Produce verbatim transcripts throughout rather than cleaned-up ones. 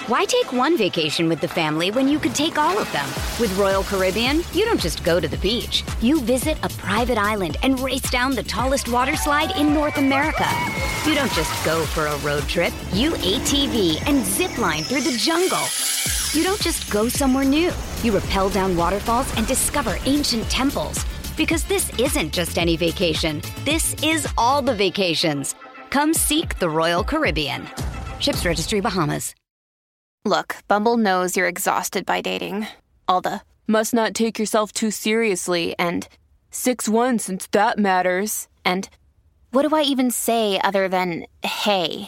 Why take one vacation with the family when you could take all of them? With Royal Caribbean, you don't just go to the beach. You visit a private island and race down the tallest water slide in North America. You don't just go for a road trip. You A T V and zip line through the jungle. You don't just go somewhere new. You rappel down waterfalls and discover ancient temples. Because this isn't just any vacation. This is all the vacations. Come seek the Royal Caribbean. Ships Registry, Bahamas. Look, Bumble knows you're exhausted by dating. All the must not take yourself too seriously and six one since that matters. And what do I even say other than hey?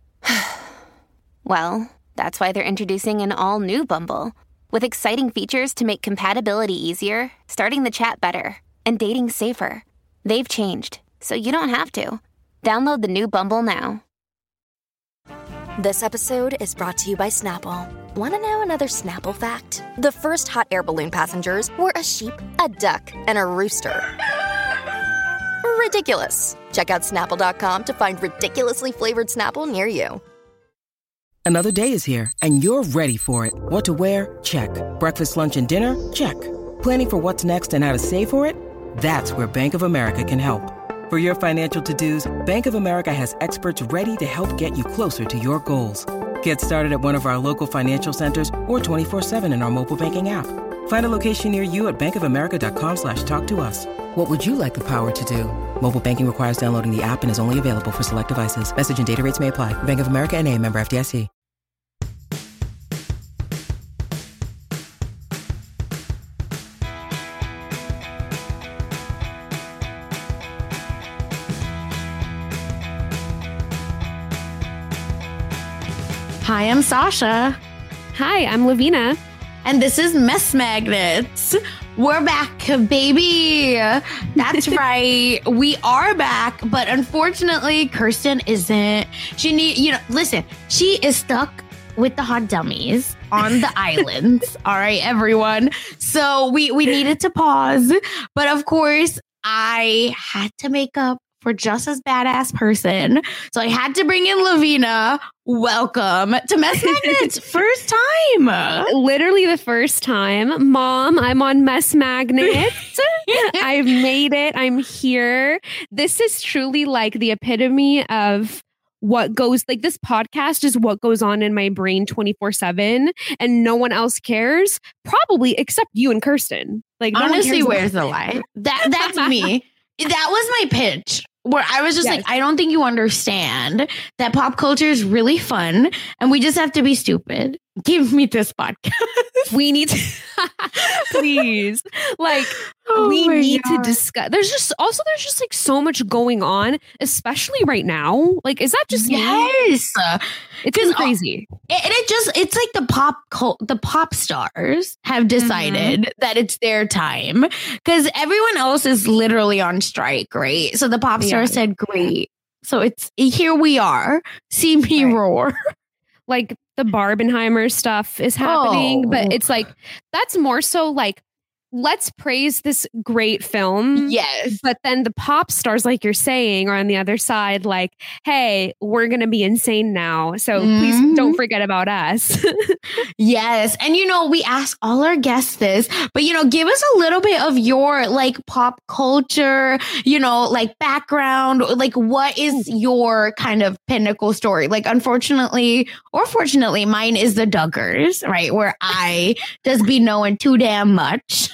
Well, that's why they're introducing an all-new Bumble with exciting features to make compatibility easier, starting the chat better, and dating safer. They've changed, so you don't have to. Download the new Bumble now. This episode is brought to you by Snapple. Want to know another Snapple fact? The first hot air balloon passengers were a sheep, a duck, and a rooster. Ridiculous. Check out Snapple dot com to find ridiculously flavored Snapple near you. Another day is here, and you're ready for it. What to wear? Check. Breakfast, lunch, and dinner? Check. Planning for what's next and how to save for it? That's where Bank of America can help. For your financial to-dos, Bank of America has experts ready to help get you closer to your goals. Get started at one of our local financial centers or twenty-four seven in our mobile banking app. Find a location near you at bankofamerica.com slash talk to us. What would you like the power to do? Mobile banking requires downloading the app and is only available for select devices. Message and data rates may apply. Bank of America N A, member F D I C. Hi, I'm Sasha. Hi, I'm Lavina. And this is Mess Magnets. We're back, baby. That's right. We are back, but unfortunately, Kirsten isn't. She need, you know, listen, she is stuck with the hot dummies on the islands. All right, everyone. So we, we needed to pause. But of course, I had to make up for just as badass person. So I had to bring in Lavina. Welcome to Mess Magnets. First time. Literally the first time. Mom, I'm on Mess Magnets. I've made it. I'm here. This is truly like the epitome of what goes, like this podcast is what goes on in my brain twenty-four seven and no one else cares, probably except you and Kirsten. Like no honestly, where's the lie? That That's me. That was my pitch. Where I was just yes. like, I don't think you understand that pop culture is really fun and we just have to be stupid. Give me this podcast. We need to, please. Like, oh we need God. to discuss. There's just also, there's just like so much going on, especially right now. Like, is that just yes? Me? It's been crazy. Uh, it, it just, it's like the pop cult, the pop stars have decided mm-hmm. that it's their time because everyone else is literally on strike, right? So the pop star yeah. said, great. So it's, here we are. See me right. roar. Like the Barbenheimer stuff is happening, oh. but it's like, that's more so like, let's praise this great film. Yes. But then the pop stars, like you're saying, are on the other side, like, hey, we're going to be insane now. So mm-hmm. please don't forget about us. Yes. And, you know, we ask all our guests this, but, you know, give us a little bit of your like pop culture, you know, like background, like what is your kind of pinnacle story? Like, unfortunately, or fortunately, mine is the Duggars, right? Where I just be knowing too damn much.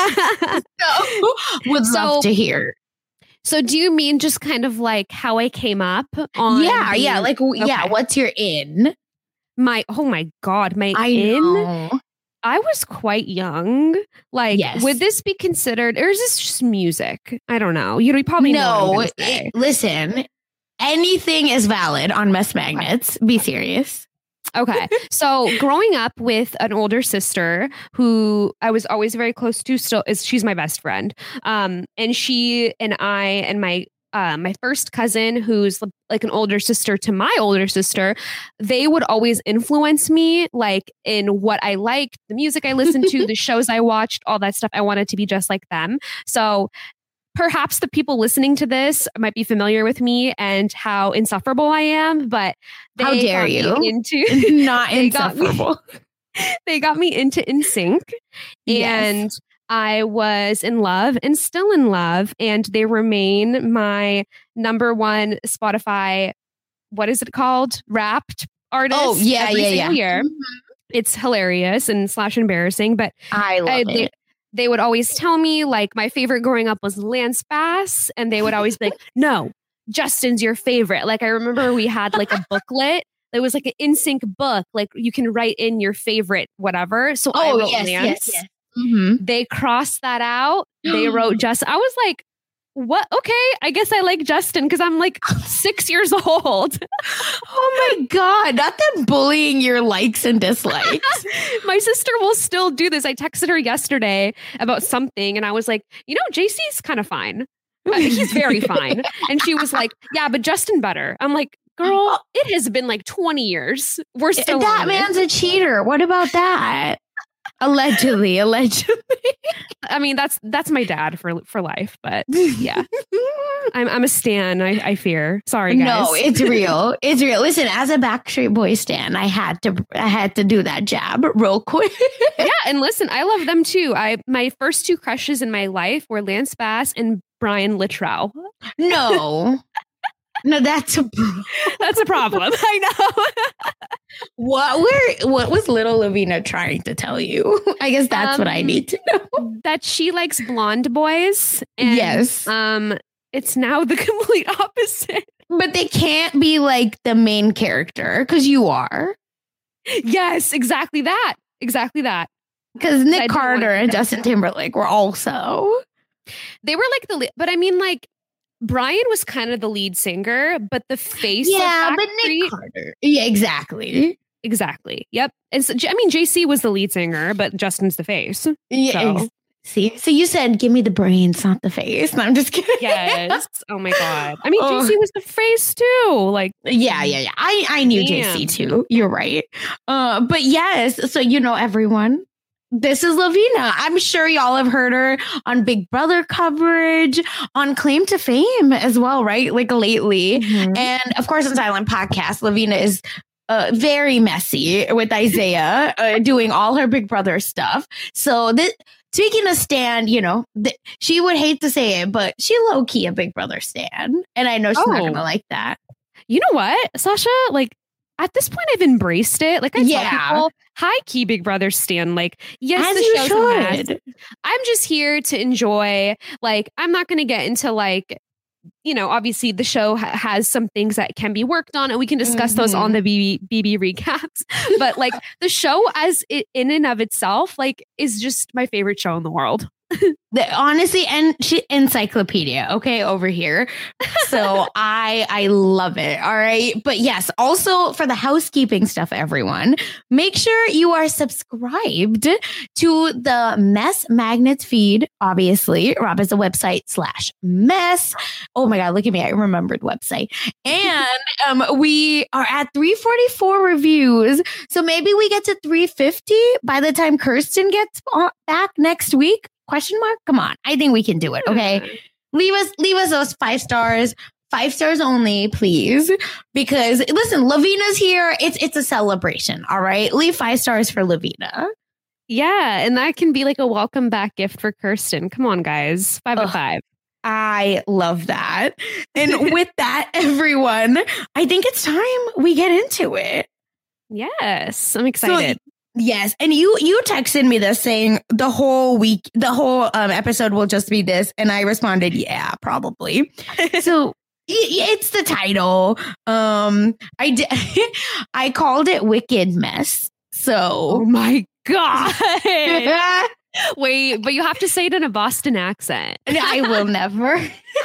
so would so, love to hear. So do you mean just kind of like how I came up on Yeah, the, yeah, like okay. yeah, what's your in? My oh my God, my I in know. I was quite young. Like, yes. would this be considered, or is this just music? I don't know. You know, you probably no, know. It, listen, anything is valid on Mess Magnets. Be serious. Okay. So growing up with an older sister who I was always very close to, still is she's my best friend. Um, and she and I and my uh, my first cousin, who's like an older sister to my older sister, they would always influence me like in what I liked, the music I listened to, the shows I watched, all that stuff. I wanted to be just like them. So perhaps the people listening to this might be familiar with me and how insufferable I am, but they how dare you? Into not they insufferable. Got me, they got me into N Sync, and Yes. I was in love and still in love, and they remain my number one Spotify. What is it called? Wrapped artist. Oh, yeah, every yeah, single yeah. year. It's hilarious and slash embarrassing, but I love I, it. they, they would always tell me, like, my favorite growing up was Lance Bass, and they would always be like, no, Justin's your favorite. Like, I remember we had like a booklet. It was like an N Sync book. Like, you can write in your favorite whatever. So I oh, wrote yes, Lance. yes, yes. Mm-hmm. They crossed that out. They wrote Justin. I was like, what? Okay, I guess I like Justin because I'm like six years old. Oh my God. Not them bullying your likes and dislikes. My sister will still do this. I texted her yesterday about something and I was like, you know, J C's kind of fine. Uh, he's very fine. And she was like, yeah, but Justin better. I'm like, girl, it has been like twenty years. We're still that on man's it. a cheater. What about that? Allegedly, allegedly. I mean, that's that's my dad for for life. But yeah, I'm I'm a stan. I, I fear. Sorry, guys. No, it's real. It's real. Listen, as a Backstreet Boys stan, I had to I had to do that jab real quick. Yeah, and listen, I love them too. I my first two crushes in my life were Lance Bass and Brian Littrell. No. No, that's a That's a problem. I know. what where what was little Lavina trying to tell you? I guess that's Um, what I need to know. That she likes blonde boys. And, Yes. Um, it's now the complete opposite. But they can't be like the main character because you are. Yes, exactly that. Exactly that. Because I Nick don't Carter want and that. Justin Timberlake were also. They were like the, le- but I mean, like Brian was kind of the lead singer, but the face. Yeah, of but Nick Backstreet- Carter. Yeah, exactly. Exactly. Yep. And so, I mean, J C was the lead singer, but Justin's the face. Yeah. So- ex- See, so you said, give me the brains, not the face. No, I'm just kidding. Yes. Oh my God. I mean, Oh. J C was the face too. Like, Yeah, yeah, yeah. I, I knew J C Damn. too. You're right. Uh, but yes, so you know, everyone, this is Lavina. I'm sure y'all have heard her on Big Brother coverage, on Claim to Fame as well, right? Like lately. Mhm. And of course, on Silent Podcast, Lavina is uh, very messy with Isaiah uh, doing all her Big Brother stuff. So this, speaking of Stan, you know, th- she would hate to say it, but she low key a Big Brother Stan. And I know she's not Oh. going to like that. you know what, Sasha? Like, at this point, I've embraced it. Like, I Yeah. tell people, high key Big Brother Stan. Like, yes, As the you show's a mess. should. I'm just here to enjoy. Like, I'm not going to get into like, you know, obviously the show ha- has some things that can be worked on, and we can discuss those Mhm. on the B B, B B recaps. But like the show as it, in and of itself, like, is just my favorite show in the world. The, honestly, and she encyclopedia, okay, over here. So I I love it. All right. But yes, also for the housekeeping stuff, everyone, make sure you are subscribed to the Mess Magnets feed. Obviously, Rob is a website slash mess. Oh my God, look at me. I remembered website. And um, we are at three forty-four reviews. So maybe we get to three fifty by the time Kirsten gets on- back next week. Question mark? Come on. I think we can do it. Okay. Leave us, leave us those five stars, five stars only, please. Because listen, Lavina's here. It's, it's a celebration. All right. Leave five stars for Lavina. Yeah, and that can be like a welcome back gift for Kirsten. Come on, guys. Five out of Ugh. five. I love that. And with that, everyone, I think it's time we get into it. Yes, I'm excited. Yes, and you you texted me this saying the whole week, the whole um, episode will just be this, and I responded, yeah, probably. So y- y- it's the title. Um, I did, I called it Wicked Mess. Oh So my God. I Wait, but you have to say it in a Boston accent. will never.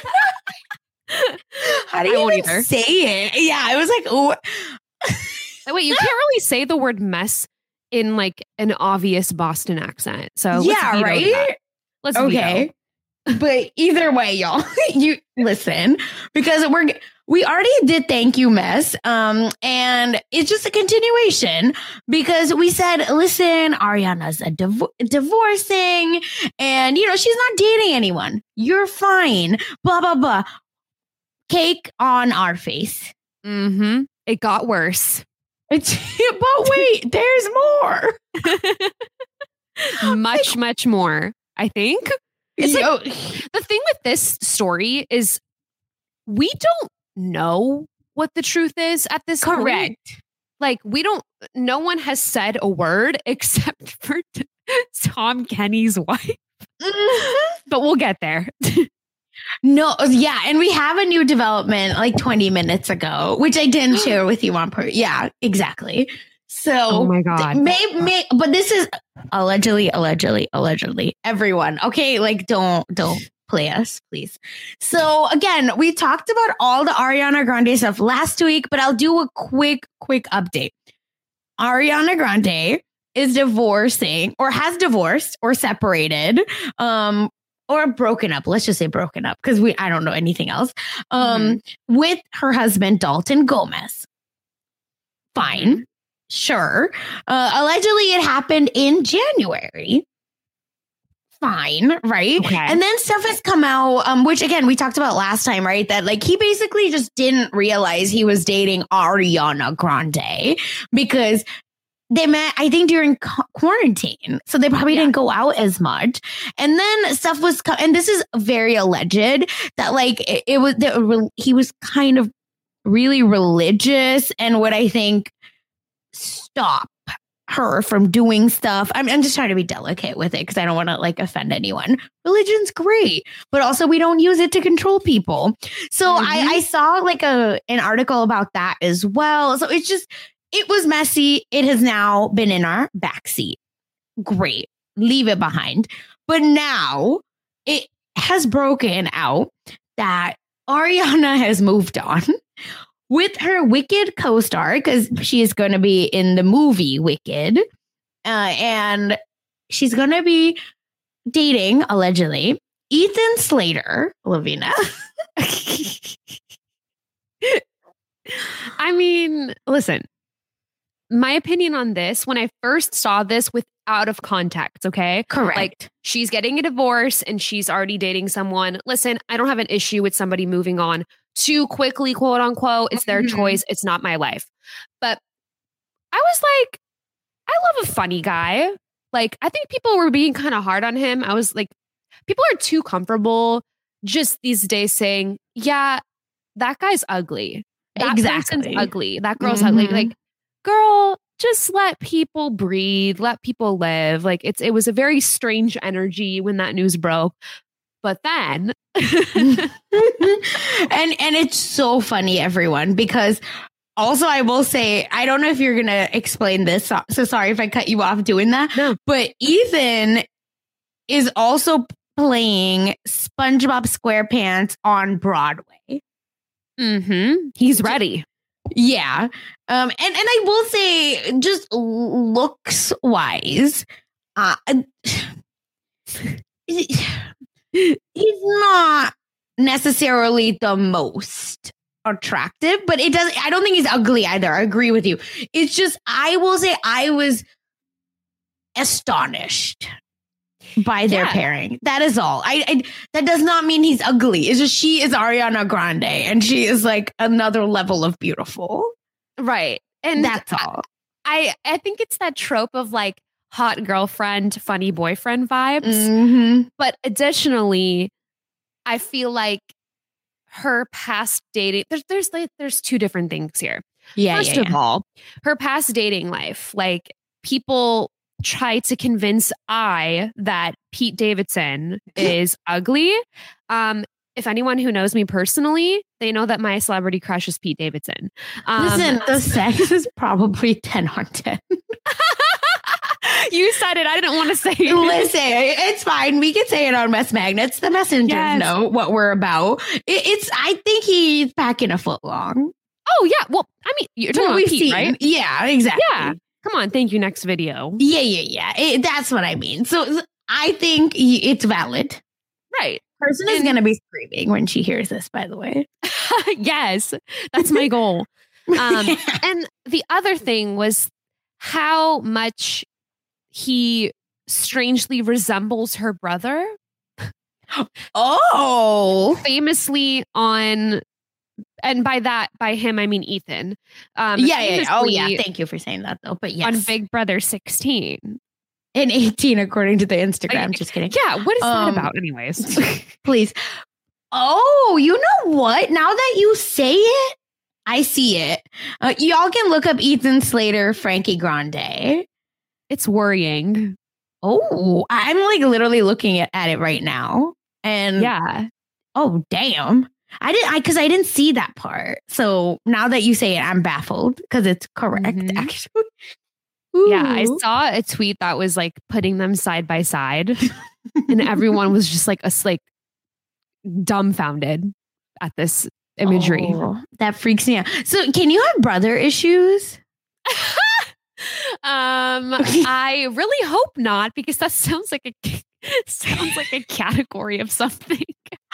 How do I you won't even either. say it? Yeah, I was like, oh. Oh, wait, you can't really say the word mess in like an obvious Boston accent. So let's Yeah, veto right. that. Let's Okay. veto. But either way, y'all, you listen, because we're we already did thank you, Mess. Um, and it's just a continuation because we said, listen, Ariana's a div- divorcing and, you know, she's not dating anyone. You're fine. Blah, blah, blah. Cake on our face. Mm-hmm. It got worse. It's, but wait, there's more. much, much more, I think. It's Yo. like, the thing with this story is we don't know what the truth is at this Correct. point. Like, we don't, no one has said a word except for t- Tom Kenny's wife. Mm-hmm. But we'll get there. No, yeah, and we have a new development like twenty minutes ago, which I didn't share with you on per. Yeah, exactly. So, oh my God. May, may, but this is allegedly, allegedly, allegedly. Everyone, okay, like don't don't play us, please. So again, we talked about all the Ariana Grande stuff last week, but I'll do a quick, quick update. Ariana Grande is divorcing, or has divorced, or separated, um. or broken up. Let's just say broken up because we I don't know anything else. Um, mm-hmm. With her husband Dalton Gomez. Fine, mm-hmm. Sure. Uh, allegedly, it happened in January. Fine, right? Okay. And then stuff has come out, um, which again we talked about last time, right? That like he basically just didn't realize he was dating Ariana Grande because they met, I think, during cu- quarantine. So they probably yeah. didn't go out as much. And then stuff was, co- and this is very alleged, that like it, it was, that re- he was kind of really religious and would, I think, stop her from doing stuff. I'm, I'm just trying to be delicate with it because I don't want to like offend anyone. Religion's great, but also we don't use it to control people. So mm-hmm. I, I saw like a an article about that as well. So it's just, it was messy. It has now been in our backseat. Great. Leave it behind. But now it has broken out that Ariana has moved on with her Wicked co-star, because she is going to be in the movie Wicked. Uh, and she's going to be dating, allegedly, Ethan Slater, Lavina. I mean, listen. My opinion on this, when I first saw this with out of context, okay? Correct. Like, she's getting a divorce and she's already dating someone. Listen, I don't have an issue with somebody moving on too quickly, quote unquote. It's their mm-hmm. choice. It's not my life. But I was like, I love a funny guy. Like, I think people were being kind of hard on him. I was like, people are too comfortable just these days saying, yeah, that guy's ugly. That exactly. person's ugly. That girl's mm-hmm. ugly. Like, girl, just let people breathe, let people live. Like it's, it was a very strange energy when that news broke. But then, and and it's so funny, everyone, because also I will say, I don't know if you're gonna explain this. So, so sorry if I cut you off doing that. No. But Ethan is also playing SpongeBob SquarePants on Broadway. Mm-hmm. He's ready. Yeah. Um, and, and I will say, just looks wise, uh, he's not necessarily the most attractive, but it doesn't, I don't think he's ugly either. I agree with you. It's just, I will say I was astonished by their yeah. pairing. That is all. I, I that does not mean he's ugly. It's just she is Ariana Grande and she is like another level of beautiful. Right. And that's all. I I think it's that trope of like hot girlfriend, funny boyfriend vibes. Mm-hmm. But additionally, I feel like her past dating, there's there's like there's two different things here. Yeah. First yeah, of yeah. all, her past dating life, like people try to convince I that Pete Davidson is ugly. Um, if anyone who knows me personally, they know that my celebrity crush is Pete Davidson. Um, Listen, the sex is probably ten on ten. You said it. I didn't want to say it. Listen, it's fine. We can say it on Mess Magnets. The messengers yes. know what we're about. It, it's. I think he's packing a foot long. Oh, yeah. Well, I mean, you're talking well, about Pete, seen. right? Yeah, exactly. Yeah. Come on. Thank you. Next video. Yeah, yeah, yeah. It, that's what I mean. So I think it's valid. Right. Person is going to be screaming when she hears this, by the way. Yes, that's my goal. Um, and the other thing was how much he strangely resembles her brother. Oh, famously on, and by that, by him, I mean Ethan. Um, yeah, yeah. Oh, yeah. Thank you for saying that, though. But yes, on Big Brother sixteen and eighteen, according to the Instagram. I, Just kidding. Yeah, what is um, that about, anyways? Please. Oh, you know what? Now that you say it, I see it. Uh, y'all can look up Ethan Slater, Frankie Grande. It's worrying. Oh, I'm like literally looking at, at it right now. And yeah. Oh, damn. I didn't, I, cause I didn't see that part. So now that you say it, I'm baffled because it's correct, mm-hmm. actually. Ooh. Yeah, I saw a tweet that was like putting them side by side and everyone was just like, a, like dumbfounded at this imagery. Oh, that freaks me out. So can you have brother issues? um, I really hope not, because that sounds like a sounds like a category of something.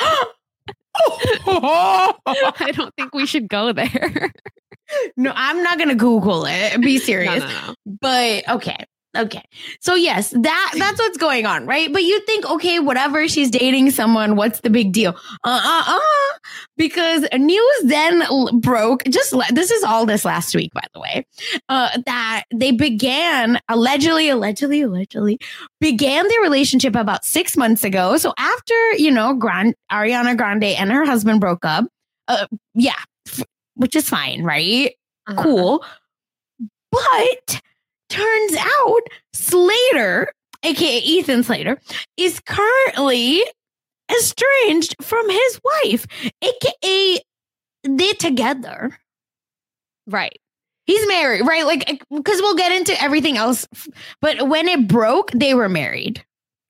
I don't think we should go there. No, I'm not going to Google it. Be serious. No, no, no. But okay. Okay. So yes, that that's what's going on, right? But you think, okay, whatever, she's dating someone. What's the big deal? Uh-uh-uh. Because news then broke, just le- this is all this last week, by the way, uh, that they began allegedly, allegedly, allegedly began their relationship about six months ago. So after, you know, Grand, Ariana Grande and her husband broke up, uh, yeah, f- which is fine, right? Uh-huh. Cool. But turns out Slater, aka Ethan Slater, is currently estranged from his wife, aka they're together. Right. He's married, right? Like, because we'll get into everything else. But when it broke, they were married.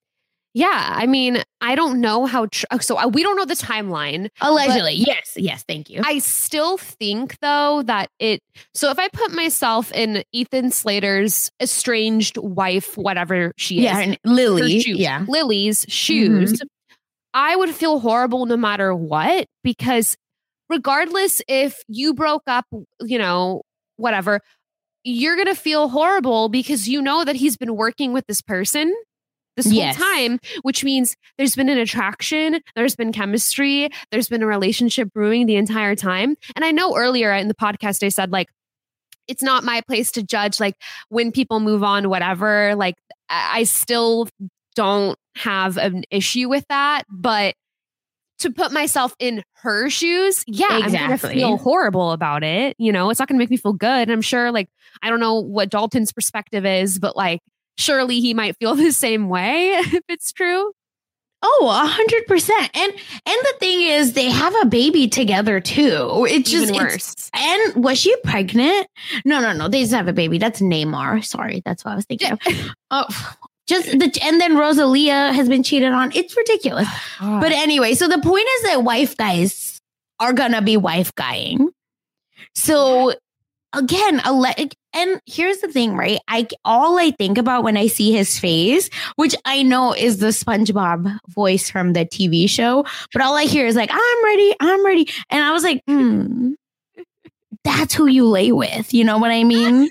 Yeah, I mean, I don't know how. Tr- so uh, we don't know the timeline. Allegedly, yes, yes. Thank you. I still think, though, that it. So if I put myself in Ethan Slater's estranged wife, whatever she is, yeah, and Lily, shoes, yeah, Lily's shoes, mm-hmm. I would feel horrible no matter what, because regardless if you broke up, you know, whatever, you're gonna feel horrible because you know that he's been working with this person this whole yes. time, which means there's been an attraction, there's been chemistry, there's been a relationship brewing the entire time. And I know earlier in the podcast, I said, like, it's not my place to judge, like, when people move on, whatever. Like, I still don't have an issue with that. But to put myself in her shoes, yeah, exactly. I'm going to feel horrible about it. You know, it's not going to make me feel good. And I'm sure, like, I don't know what Dalton's perspective is, but like, surely he might feel the same way if it's true. Oh, a hundred percent. And and the thing is, they have a baby together too. It's just Even worse. It's, and was she pregnant? No, no, no. They just have a baby. That's Neymar. Sorry, that's what I was thinking of. Oh, just the and then Rosalia has been cheated on. It's ridiculous. Oh. But anyway, so the point is that wife guys are gonna be wife guying. So again, a le- and here's the thing, right? I all I think about when I see his face, which I know is the SpongeBob voice from the T V show, but all I hear is like, "I'm ready, I'm ready," and I was like, "Hmm, that's who you lay with." You know what I mean?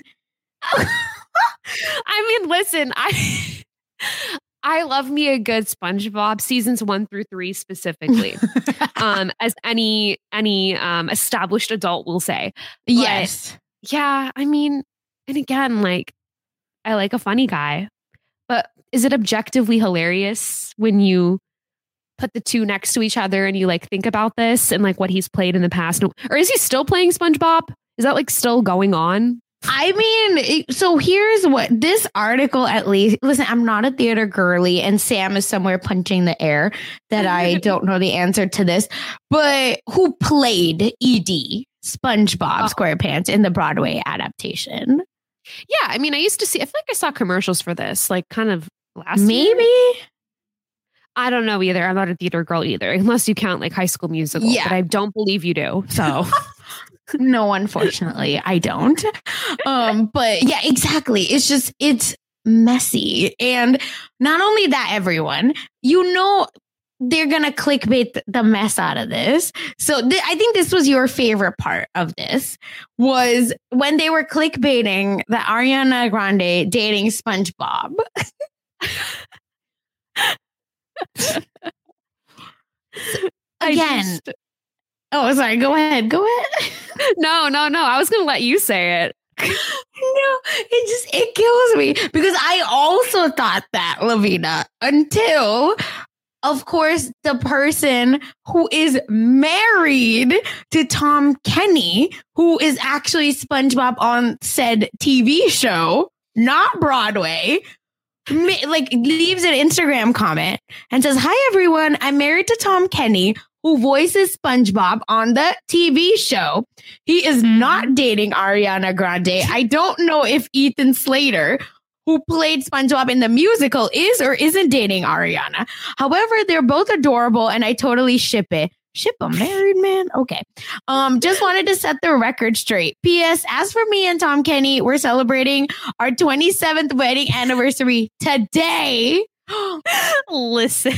I mean, listen, I I love me a good SpongeBob, seasons one through three specifically, um, as any any um, established adult will say. But yes. Yeah, I mean, and again, like, I like a funny guy, but is it objectively hilarious when you put the two next to each other and you like think about this and like what he's played in the past? Or is he still playing SpongeBob? Is that like still going on? I mean, so here's what this article, at least, listen, I'm not a theater girly and Sam is somewhere punching the air that I don't know the answer to this, but who played E D, SpongeBob oh. SquarePants, in the Broadway adaptation? Yeah, I mean, I used to see, I feel like I saw commercials for this, like kind of last Maybe? year. I don't know either. I'm not a theater girl either, unless you count like High School Musical, yeah. but I don't believe you do, so... No, unfortunately, I don't. Um, but yeah, exactly. It's just, it's messy. And not only that, everyone, you know, they're gonna clickbait the mess out of this. So th- I think this was your favorite part of this, was when they were clickbaiting the Ariana Grande dating SpongeBob. Again. Just... Oh, sorry. Go ahead. Go ahead. No, no, no. I was gonna let you say it. No, it just it kills me because I also thought that, Lavina, until, of course, the person who is married to Tom Kenny, who is actually SpongeBob on said T V show, not Broadway, like leaves an Instagram comment and says, "Hi everyone, I'm married to Tom Kenny, who voices SpongeBob on the T V show. He is not dating Ariana Grande. I don't know if Ethan Slater, who played SpongeBob in the musical, is or isn't dating Ariana. However, they're both adorable and I totally ship it." Ship a married man? Okay. Um, just wanted to set the record straight. P S. As for me and Tom Kenny, we're celebrating our twenty-seventh wedding anniversary today. Listen,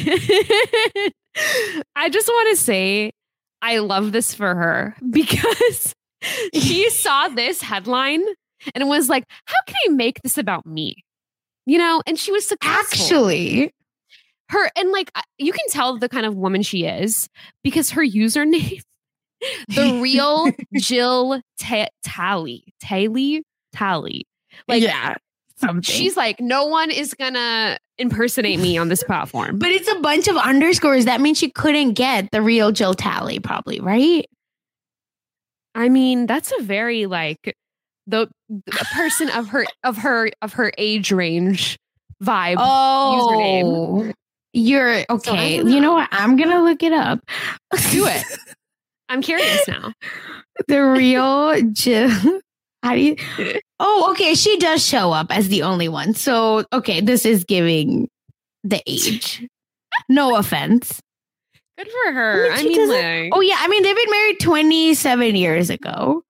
I just want to say I love this for her because she saw this headline and was like, how can I make this about me? You know, and she was successful. Actually, her, and like, you can tell the kind of woman she is because her username, the real Jill Ta- Tally, Tally, Tally. Like, yeah, something. She's like, no one is gonna impersonate me on this platform. But it's a bunch of underscores. That means she couldn't get the real Jill Tally, probably, right? I mean, that's a very like the a person of her of her of her age range vibe. Oh, username. You're okay. So you know what? I'm gonna look it up. Do it. I'm curious now. The real Jill. How do you? Oh, okay. She does show up as the only one. So, okay, this is giving the age. No offense. Good for her. I mean, I mean like, oh yeah. I mean, they've been married twenty-seven years ago.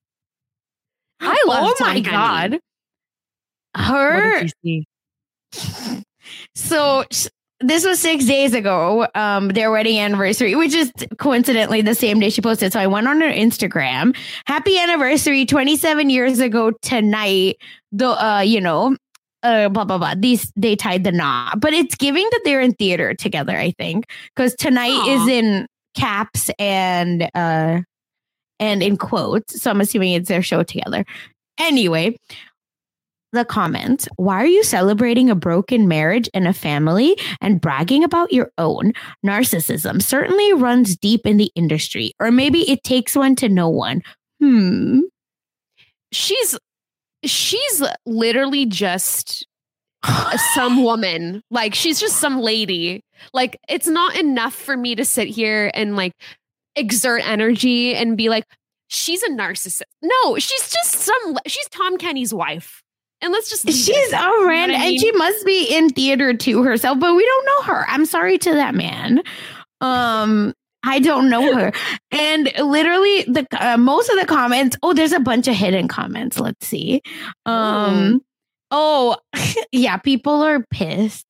I love. Oh my God. Her. So this was six days ago, um, their wedding anniversary, which is coincidentally the same day she posted. So I went on her Instagram. Happy anniversary, twenty-seven years ago tonight. The uh, you know, uh, blah blah blah. These they tied the knot, but it's giving that they're in theater together. I think because tonight Aww. is in caps and uh, and in quotes. So I'm assuming it's their show together. Anyway. The comment, why are you celebrating a broken marriage and a family and bragging about your own? Narcissism certainly runs deep in the industry, or maybe it takes one to know one. Hmm. She's she's literally just some woman. Like, she's just some lady. Like, it's not enough for me to sit here and like exert energy and be like, she's a narcissist. No, she's just some, she's Tom Kenny's wife. And let's just she's a random, I mean? And she must be in theater too herself, but we don't know her. I'm sorry to that man. Um, I don't know her. And literally, the uh, most of the comments. Oh, there's a bunch of hidden comments. Let's see. Um, oh, yeah, people are pissed.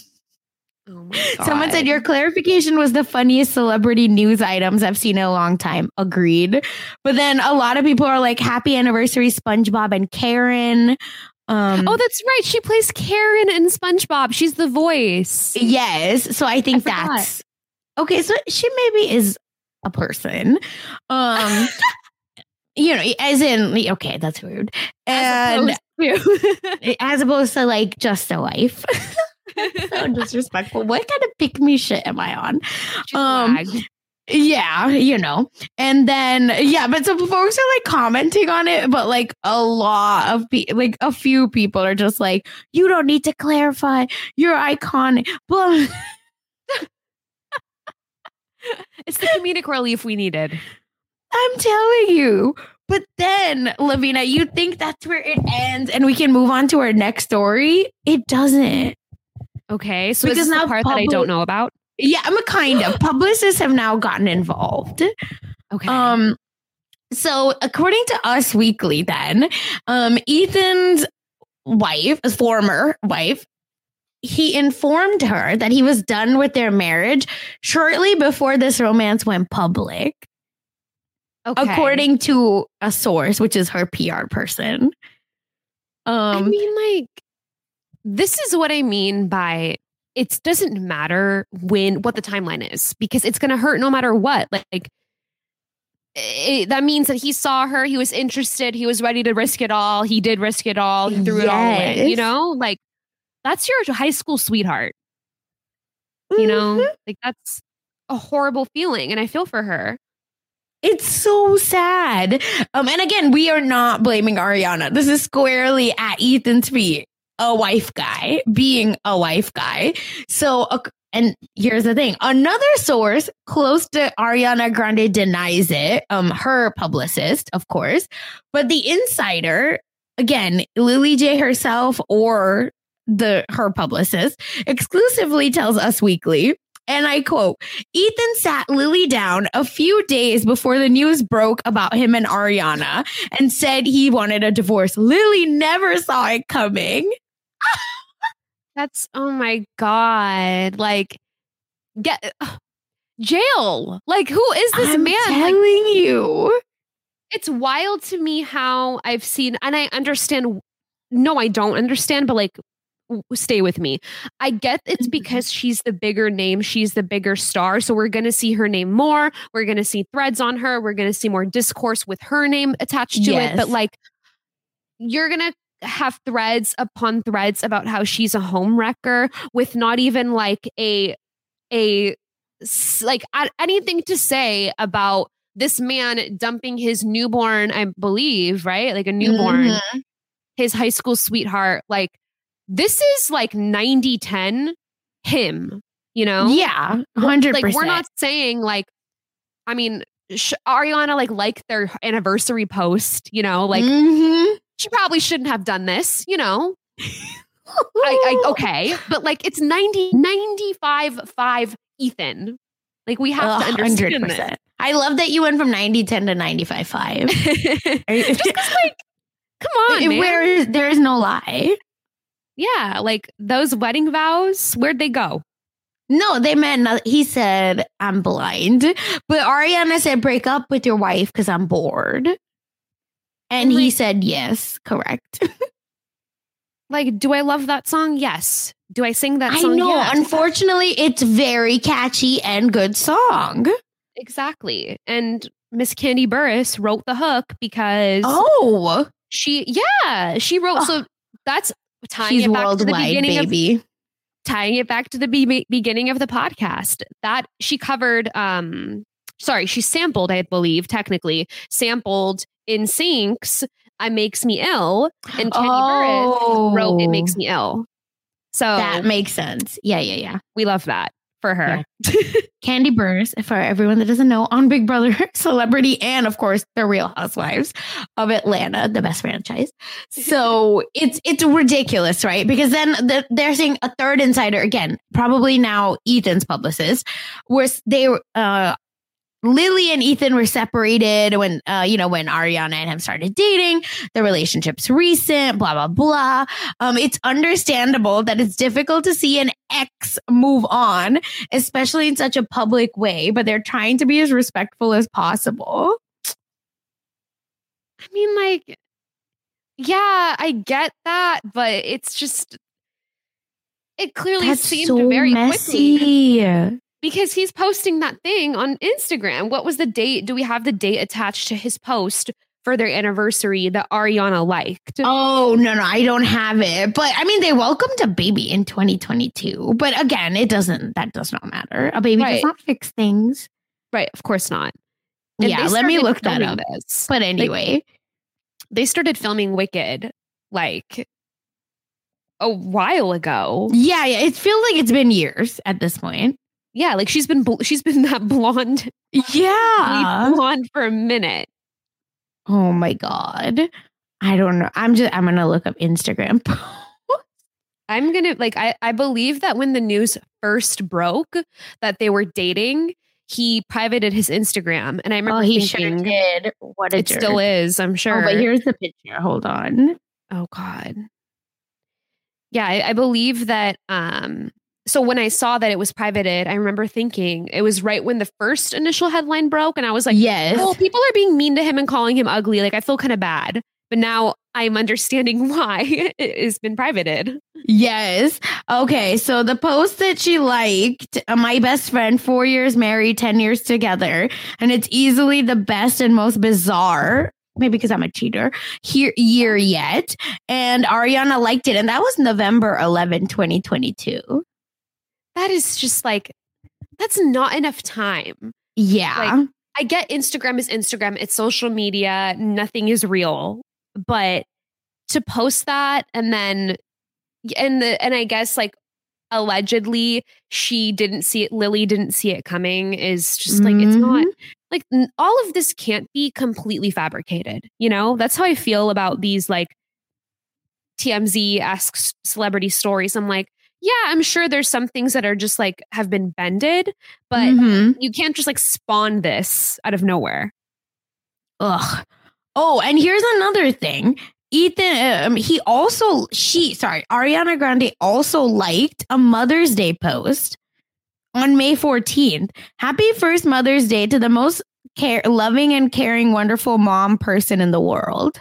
Oh my God. Someone said your clarification was the funniest celebrity news items I've seen in a long time. Agreed. But then a lot of people are like, happy anniversary, SpongeBob and Karen. Um, oh, that's right. She plays Karen in SpongeBob. She's the voice. Yes. So I think I that's okay. So she maybe is a person. Um, you know, as in, okay, that's weird. And as opposed to, as opposed to like just a wife. So disrespectful. What kind of pick me shit am I on? She's um, yeah, you know. And then yeah, but so folks are like commenting on it, but like a lot of people, like a few people are just like, you don't need to clarify. You're iconic. But it's the comedic relief we needed. I'm telling you. But then, Lavina, you think that's where it ends and we can move on to our next story? It doesn't. Okay, so because this is the part pub- that I don't know about. Yeah, I'm a kind of. Publicists have now gotten involved. Okay. Um. So, according to Us Weekly, then, um, Ethan's wife, former wife, he informed her that he was done with their marriage shortly before this romance went public. Okay. According to a source, which is her P R person. Um, I mean, like, this is what I mean by it doesn't matter when, what the timeline is, because it's going to hurt no matter what. Like, it, that means that he saw her, he was interested, he was ready to risk it all. He did risk it all. He threw yes. it all away, you know, like that's your high school sweetheart, you know, mm-hmm. like that's a horrible feeling. And I feel for her. It's so sad. Um, and again, we are not blaming Ariana. This is squarely at Ethan's feet, a wife guy being a wife guy. So, uh, and here's the thing. Another source close to Ariana Grande denies it. Um, her publicist, of course. But the insider, again, Lily J herself or the her publicist, exclusively tells Us Weekly, and I quote, Ethan sat Lily down a few days before the news broke about him and Ariana and said he wanted a divorce. Lily never saw it coming. That's, oh my God. Like, get uh, jail. Like, who is this I'm man? telling like, you. It's wild to me how I've seen, and I understand. No, I don't understand, but like, stay with me. I get it's because she's the bigger name. She's the bigger star. So we're going to see her name more. We're going to see threads on her. We're going to see more discourse with her name attached to yes. it. But like, you're going to have threads upon threads about how she's a home wrecker with not even like a, a, like anything to say about this man dumping his newborn, I believe, right? Like a newborn, mm-hmm. his high school sweetheart, like, this is like ninety ten him, you know? Yeah, one hundred percent. Like, we're not saying like, I mean, sh- Ariana like liked their anniversary post, you know, like mm-hmm. she probably shouldn't have done this, you know? I, I okay, but like it's ninety, ninety-five, five Ethan. Like we have to understand one hundred percent. This. I love that you went from ninety ten to ninety-five five. Just because like, come on, man. Where is, there is no lie. Yeah, like those wedding vows, where'd they go? No, they meant nothing. He said, I'm blind. But Ariana said, break up with your wife because I'm bored. And like, he said, yes, correct. Like, do I love that song? Yes. Do I sing that song? I know. Yes. Unfortunately, it's very catchy and good song. Exactly. And Miss Candy Burris wrote the hook because... Oh! She, yeah, she wrote... Oh. So that's... Tying She's it back worldwide, to the beginning baby. Of, tying it back to the be- beginning of the podcast, that she covered, um, sorry, she sampled, I believe, technically, sampled In Sync's I Makes Me Ill, and Candy oh. Burris wrote It Makes Me Ill. So that makes sense. Yeah, yeah, yeah. We love that for her. Yeah. Candy Burris, for everyone that doesn't know, on Big Brother Celebrity, and of course the Real Housewives of Atlanta, the best franchise. So it's it's ridiculous, right? Because then the, they're saying a third insider, again, probably now Ethan's publicist, was they uh Lily and Ethan were separated when, uh, you know, when Ariana and him started dating. The relationship's recent, blah, blah, blah. Um, it's understandable that it's difficult to see an ex move on, especially in such a public way, but they're trying to be as respectful as possible. I mean, like, yeah, I get that, but it's just, it clearly That's seemed so very messy. quickly. Because he's posting that thing on Instagram. What was the date? Do we have the date attached to his post for their anniversary that Ariana liked? Oh, no, no, I don't have it. But I mean, they welcomed a baby in twenty twenty-two. But again, it doesn't, that does not matter. A baby right. does not fix things. Right. Of course not. And yeah, let me look that up. This. But anyway, like, they started filming Wicked like a while ago. Yeah, yeah. It feels like it's been years at this point. Yeah, like she's been bl- she's been that blonde. Yeah. Blonde for a minute. Oh my God. I don't know. I'm just I'm gonna look up Instagram. I'm gonna like I, I believe that when the news first broke that they were dating, he privated his Instagram. And I remember oh, he thinking sure did. What a it jerk. still is, I'm sure. Oh, but here's the picture. Hold on. Oh God. Yeah, I, I believe that. Um, so when I saw that it was privated, I remember thinking it was right when the first initial headline broke. And I was like, yes. Oh, people are being mean to him and calling him ugly. Like, I feel kind of bad. But now I'm understanding why it has been privated. Yes. Okay. So the post that she liked, uh, my best friend, four years married, ten years together. And it's easily the best and most bizarre, maybe because I'm a cheater, here year yet. And Ariana liked it. And that was November eleventh, twenty twenty-two. That is just like, that's not enough time. Yeah. Like, I get Instagram is Instagram. It's social media. Nothing is real. But to post that and then, and the, and I guess like allegedly she didn't see it, Lily didn't see it coming is just like, mm-hmm. It's not like n- all of this can't be completely fabricated. You know, that's how I feel about these like T M Z-esque celebrity stories. I'm like, yeah, I'm sure there's some things that are just like have been bended, but mm-hmm. you can't just like spawn this out of nowhere. Ugh. Oh, and here's another thing. Ethan, um, he also, she, sorry, Ariana Grande also liked a Mother's Day post on May fourteenth. Happy first Mother's Day to the most care, loving and caring, wonderful mom person in the world.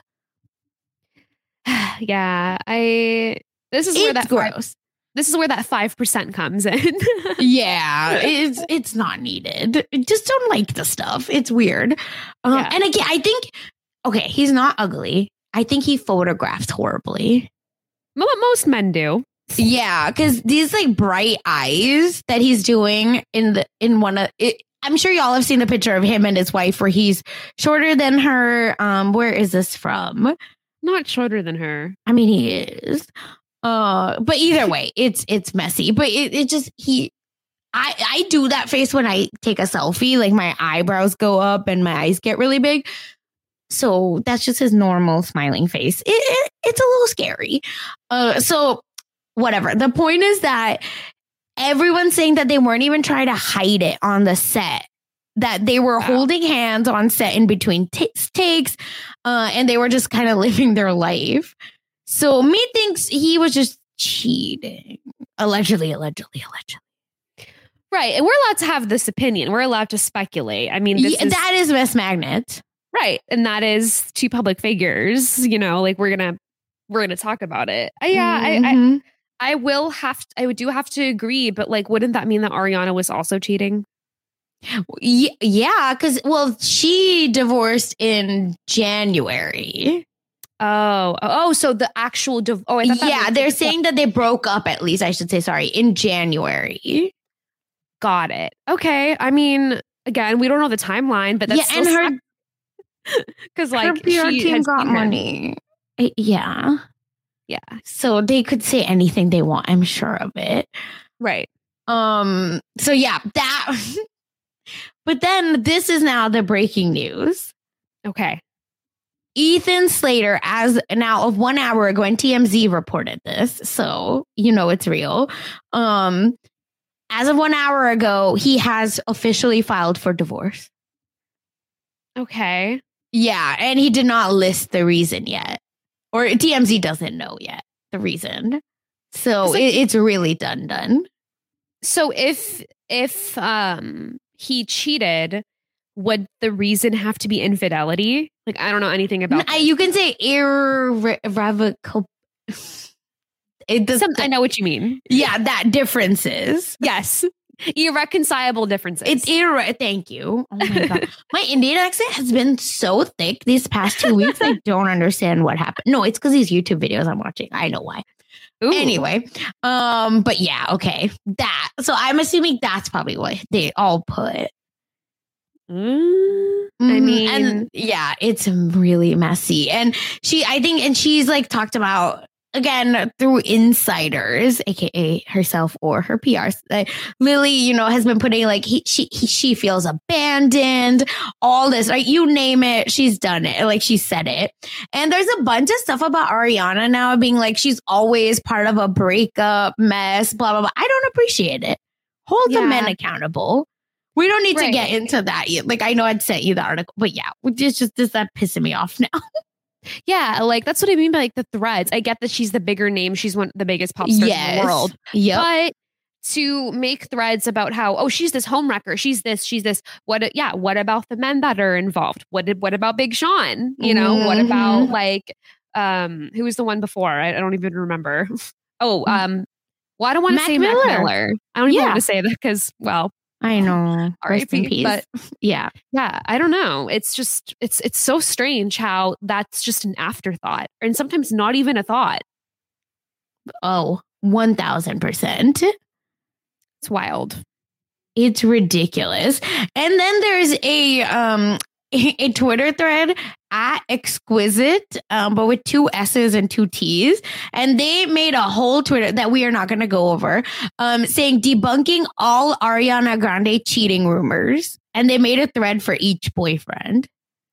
Yeah, I, this is it's where that gross. Five, this is where that five percent comes in. Yeah, it's it's not needed. Just don't like the stuff. It's weird. Um, yeah. And again, I think, okay, he's not ugly. I think he photographs horribly. What most men do. Yeah, because these like bright eyes that he's doing in the in one of it. I'm sure y'all have seen the picture of him and his wife where he's shorter than her. Um, where is this from? Not shorter than her. I mean, he is. Uh, but either way, it's it's messy. But it, it just he, I I do that face when I take a selfie. Like my eyebrows go up and my eyes get really big. So that's just his normal smiling face. It, it it's a little scary. Uh, so whatever. The point is that everyone's saying that they weren't even trying to hide it on the set. That they were wow. holding hands on set in between t- takes, uh, and they were just kind of living their life. So me thinks he was just cheating. Allegedly, allegedly, allegedly. Right. And we're allowed to have this opinion. We're allowed to speculate. I mean, this yeah, is, that is Miss Magnet. Right. And that is two public figures, you know, like we're going to, we're going to talk about it. Uh, yeah. Mm-hmm. I, I, I will have, to, I do have to agree, but like, wouldn't that mean that Ariana was also cheating? Yeah. Cause well, she divorced in January. Oh, oh, so the actual div- oh, I thought that yeah, they're the- saying that they broke up at least, I should say, sorry, in January. Got it. Okay. I mean, again, we don't know the timeline, but that's yeah, and her because like her P R she team got money. Her. Yeah, yeah. So they could say anything they want. I'm sure of it. Right. Um. So yeah, that. But then this is now the breaking news. Okay. Ethan Slater, as now of one hour ago, and T M Z reported this, so you know it's real. Um, as of one hour ago, he has officially filed for divorce. Okay. Yeah, and he did not list the reason yet, or T M Z doesn't know yet the reason. So like, it, it's really done, done. So if if um he cheated, would the reason have to be infidelity? Like, I don't know anything about I, You can say irrevocable. It does, Some, I know what you mean. Yeah, that differences. Yes. Irreconcilable differences. It's irre. Thank you. Oh my God. My Indian accent has been so thick these past two weeks. I don't understand what happened. No, it's because these YouTube videos I'm watching. I know why. Ooh. Anyway, um, but yeah, okay. That. So I'm assuming that's probably what they all put. Mm, I mean, and yeah, it's really messy. And she, I think, and she's like talked about again through insiders, aka herself or her P R. Uh, Lily, you know, has been putting like he, she, he, she feels abandoned. All this, right? You name it, she's done it. Like she said it. And there's a bunch of stuff about Ariana now being like she's always part of a breakup mess. Blah blah blah. I don't appreciate it. Hold yeah. the men accountable. We don't need right. to get into that yet. Like, I know I'd sent you the article, but yeah, it's just, just that pissing me off now. Yeah, like that's what I mean by like the threads. I get that she's the bigger name. She's one of the biggest pop stars Yes. in the world. Yep. But to make threads about how, oh, she's this homewrecker. She's this, she's this. What, yeah. What about the men that are involved? What did, what about Big Sean? You know, Mhm. what about like, um, who was the one before? I, I don't even remember. oh, um, well, I don't want to Mac say Miller. Mac Miller. I don't even Yeah. want to say that because, well, I know. Rest in R I P, peace. but yeah. yeah, I don't know. It's just, it's, it's so strange how that's just an afterthought and sometimes not even a thought. Oh, one thousand percent. It's wild. It's ridiculous. And then there's a um a Twitter thread at Exquisite, um, but with two S's and two T's. And they made a whole Twitter that we are not going to go over, um, saying debunking all Ariana Grande cheating rumors. And they made a thread for each boyfriend.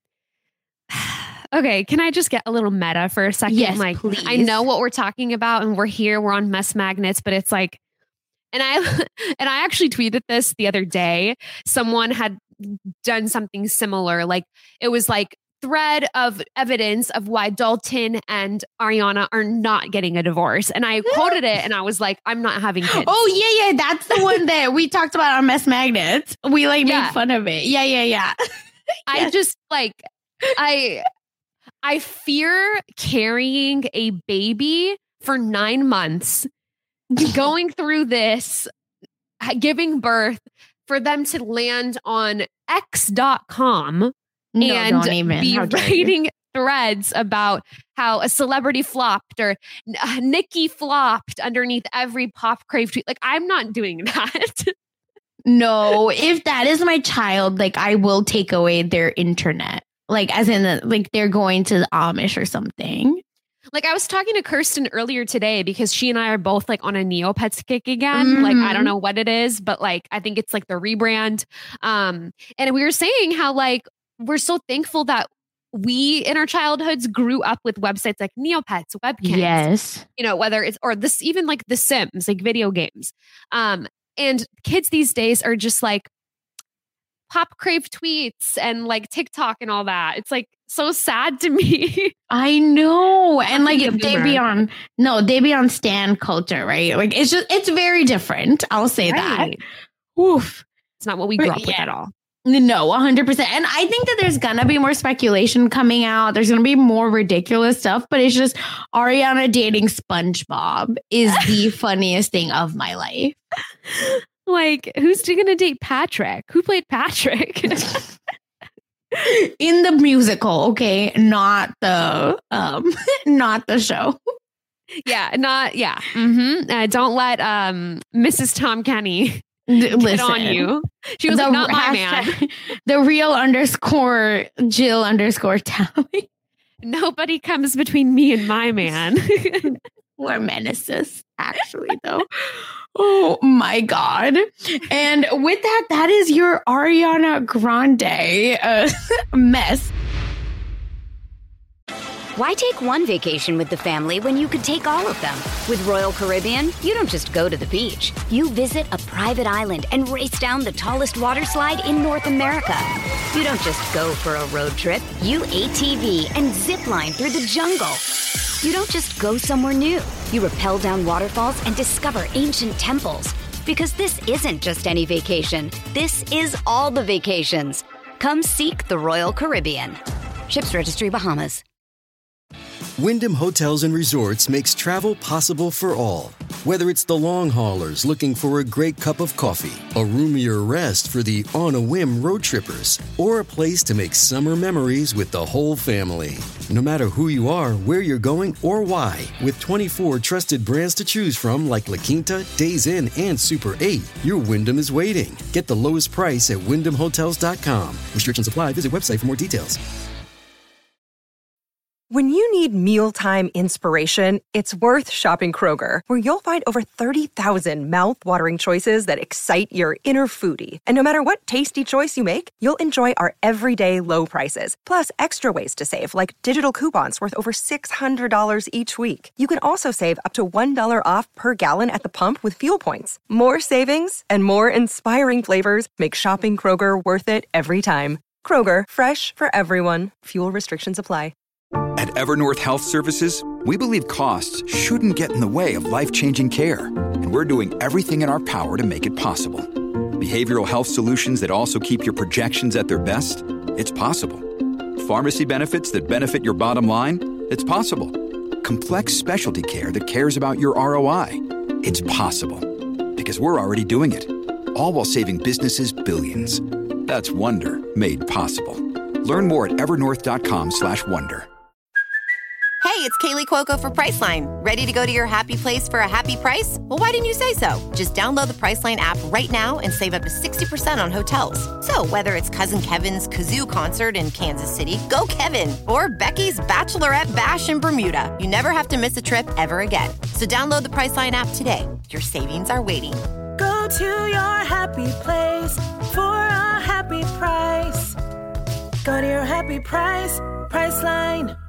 Okay, can I just get a little meta for a second? Yes, like, please. I know what we're talking about, and we're here, we're on Mess Magnets, but it's like, and I and I actually tweeted this the other day. Someone had done something similar. Like it was like thread of evidence of why Dalton and Ariana are not getting a divorce. And I quoted it and I was like, I'm not having kids. Oh, yeah, yeah. That's the one that we talked about on Mess Magnets. We like Yeah. made fun of it. Yeah, yeah, yeah. I just like, I, I fear carrying a baby for nine months, going through this, giving birth, for them to land on X dot com No, and don't even. be How dare you. writing threads about how a celebrity flopped or uh, Nikki flopped underneath every Pop Crave tweet. Like, I'm not doing that. No, if that is my child, like I will take away their internet. Like as in the, like they're going to the Amish or something. Like, I was talking to Kirsten earlier today because she and I are both like on a Neopets kick again. Like, I don't know what it is, but like, I think it's like the rebrand. Um, and we were saying how like, we're so thankful that we in our childhoods grew up with websites like Neopets, Webkinz, Yes. you know, whether it's, or this, even like The Sims, like video games. Um, and kids these days are just like Pop Crave tweets and like TikTok and all that. It's like so sad to me. I know. And like be a they boomer. be on no, they be on stan culture, right? Like it's just it's very different. I'll say that. Right. Oof. It's not what we grew But up with yeah. at all. No, one hundred percent. And I think that there's going to be more speculation coming out. There's going to be more ridiculous stuff, but it's just Ariana dating SpongeBob is the funniest thing of my life. Like, who's going to date Patrick? Who played Patrick? In the musical, okay, not the um not the show. yeah, not yeah. Mm-hmm. Uh, don't let um Missus Tom Kenny D- get Listen, on you. She was like, not my man. hashtag- The real underscore Jill underscore Tally. Nobody comes between me and my man. We're menaces, actually, though. Oh my God. And with that, that is your Ariana Grande uh, mess. Why take one vacation with the family when you could take all of them? With Royal Caribbean, you don't just go to the beach. You visit a private island and race down the tallest water slide in North America. You don't just go for a road trip. You A T V and zip line through the jungle. You don't just go somewhere new. You rappel down waterfalls and discover ancient temples. Because this isn't just any vacation. This is all the vacations. Come seek the Royal Caribbean. Ships Registry, Bahamas. Wyndham Hotels and Resorts makes travel possible for all. Whether it's the long haulers looking for a great cup of coffee, a roomier rest for the on-a-whim road trippers, or a place to make summer memories with the whole family. No matter who you are, where you're going, or why, with twenty-four trusted brands to choose from like La Quinta, Days Inn, and Super eight, your Wyndham is waiting. Get the lowest price at wyndham hotels dot com. Restrictions apply. Visit website for more details. When you need mealtime inspiration, it's worth shopping Kroger, where you'll find over thirty thousand mouth-watering choices that excite your inner foodie. And no matter what tasty choice you make, you'll enjoy our everyday low prices, plus extra ways to save, like digital coupons worth over six hundred dollars each week. You can also save up to one dollar off per gallon at the pump with fuel points. More savings and more inspiring flavors make shopping Kroger worth it every time. Kroger, fresh for everyone. Fuel restrictions apply. At Evernorth Health Services, we believe costs shouldn't get in the way of life-changing care, and we're doing everything in our power to make it possible. Behavioral health solutions that also keep your projections at their best? It's possible. Pharmacy benefits that benefit your bottom line? It's possible. Complex specialty care that cares about your R O I? It's possible. Because we're already doing it. All while saving businesses billions. That's Wonder made possible. Learn more at evernorth.com slash wonder. Hey, it's Kaylee Cuoco for Priceline. Ready to go to your happy place for a happy price? Well, why didn't you say so? Just download the Priceline app right now and save up to sixty percent on hotels. So whether it's Cousin Kevin's Kazoo Concert in Kansas City, go Kevin, or Becky's Bachelorette Bash in Bermuda, you never have to miss a trip ever again. So download the Priceline app today. Your savings are waiting. Go to your happy place for a happy price. Go to your happy price, Priceline.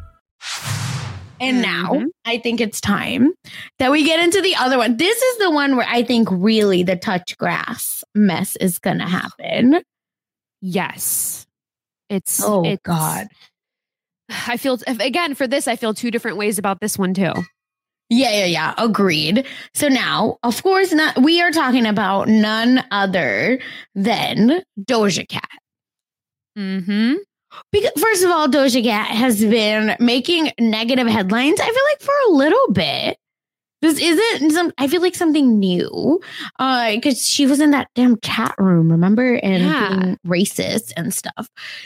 And now mm-hmm. I think it's time that we get into the other one. This is the one where I think really the touch grass mess is going to happen. Yes. It's, oh it's, God. I feel, again, for this, I feel two different ways about this one too. Yeah, yeah, yeah. Agreed. So now, of course, not, we are talking about none other than Doja Cat. Mm-hmm. Because, first of all, Doja Cat has been making negative headlines, I feel like, for a little bit. This isn't some, I feel like something new. Uh, because she was in that damn chat room, remember? And yeah. being racist and stuff.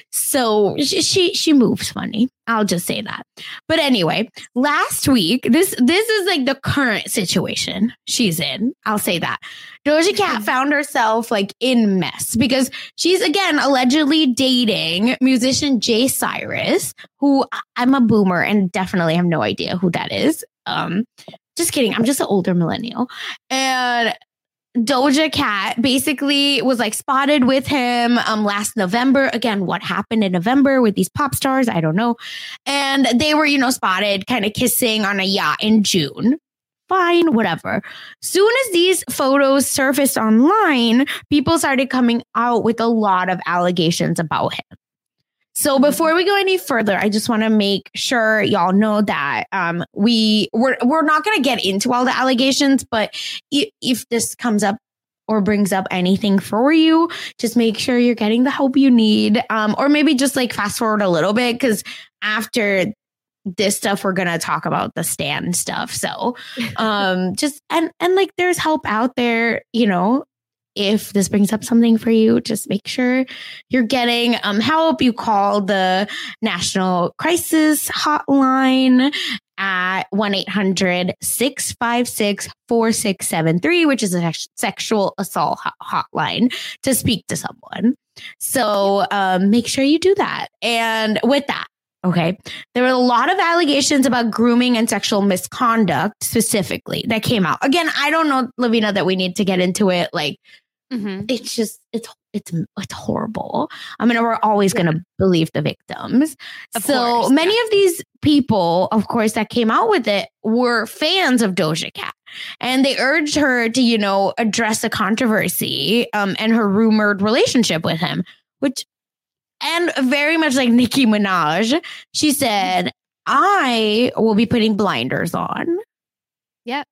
So she, she she moves funny. I'll just say that. But anyway, last week, this this is like the current situation she's in. I'll say that. Doja Cat found herself like in mess because she's again allegedly dating musician Jay Cyrus, who I'm a boomer and definitely have no idea who that is. Um, just kidding. I'm just an older millennial. And Doja Cat basically was like spotted with him um last November. Again, what happened in November with these pop stars? I don't know. And they were, you know, spotted kind of kissing on a yacht in June. Fine, whatever. Soon as these photos surfaced online, people started coming out with a lot of allegations about him. So before we go any further, I just want to make sure y'all know that um, we we're we're not going to get into all the allegations, but if, if this comes up or brings up anything for you, just make sure you're getting the help you need, um, or maybe just like fast forward a little bit because after this stuff, we're going to talk about the Stan stuff. So um, just and and like there's help out there, you know. If this brings up something for you, just make sure you're getting um, help. You call the National Crisis Hotline at one eight hundred six five six four six seven three, which is a sexual assault hotline to speak to someone. So um, make sure you do that. And with that, okay, there were a lot of allegations about grooming and sexual misconduct specifically that came out. Again, I don't know, Lavina, that we need to get into it. Like, mm-hmm. it's just, it's it's it's horrible. I mean, we're always yeah. going to believe the victims. Of so course, many yeah. of these people, of course, that came out with it were fans of Doja Cat. And they urged her to, you know, address the controversy um, and her rumored relationship with him, which, and very much like Nicki Minaj, she said, I will be putting blinders on. Yep.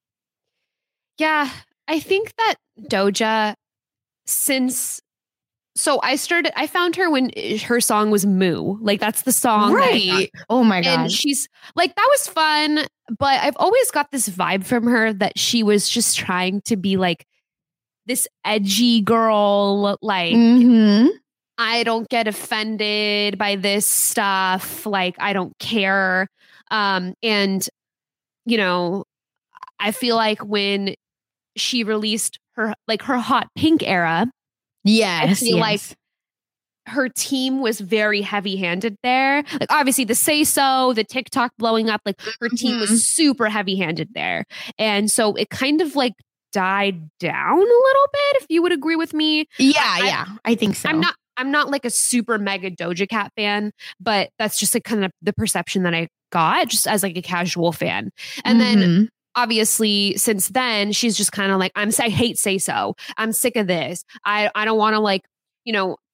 Yeah, I think that Doja, since, so I started, I found her when her song was Moo. Like, that's the song. Right. Oh my God. And she's like, that was fun. But I've always got this vibe from her that she was just trying to be like this edgy girl. Like, mm-hmm. I don't get offended by this stuff. Like, I don't care. Um, and, you know, I feel like when she released her, like her Hot Pink era. Yes. I feel yes. like her team was very heavy handed there. Like, obviously the Say So, the TikTok blowing up, like her team mm-hmm. was super heavy handed there. And so it kind of like died down a little bit, if you would agree with me. Yeah. I, yeah. I think so. I'm not, I'm not like a super mega Doja Cat fan, but that's just like kind of the perception that I got just as like a casual fan. And mm-hmm. then obviously since then she's just kind of like, I'm I hate Say So. I'm sick of this. I, I don't want to like, you know,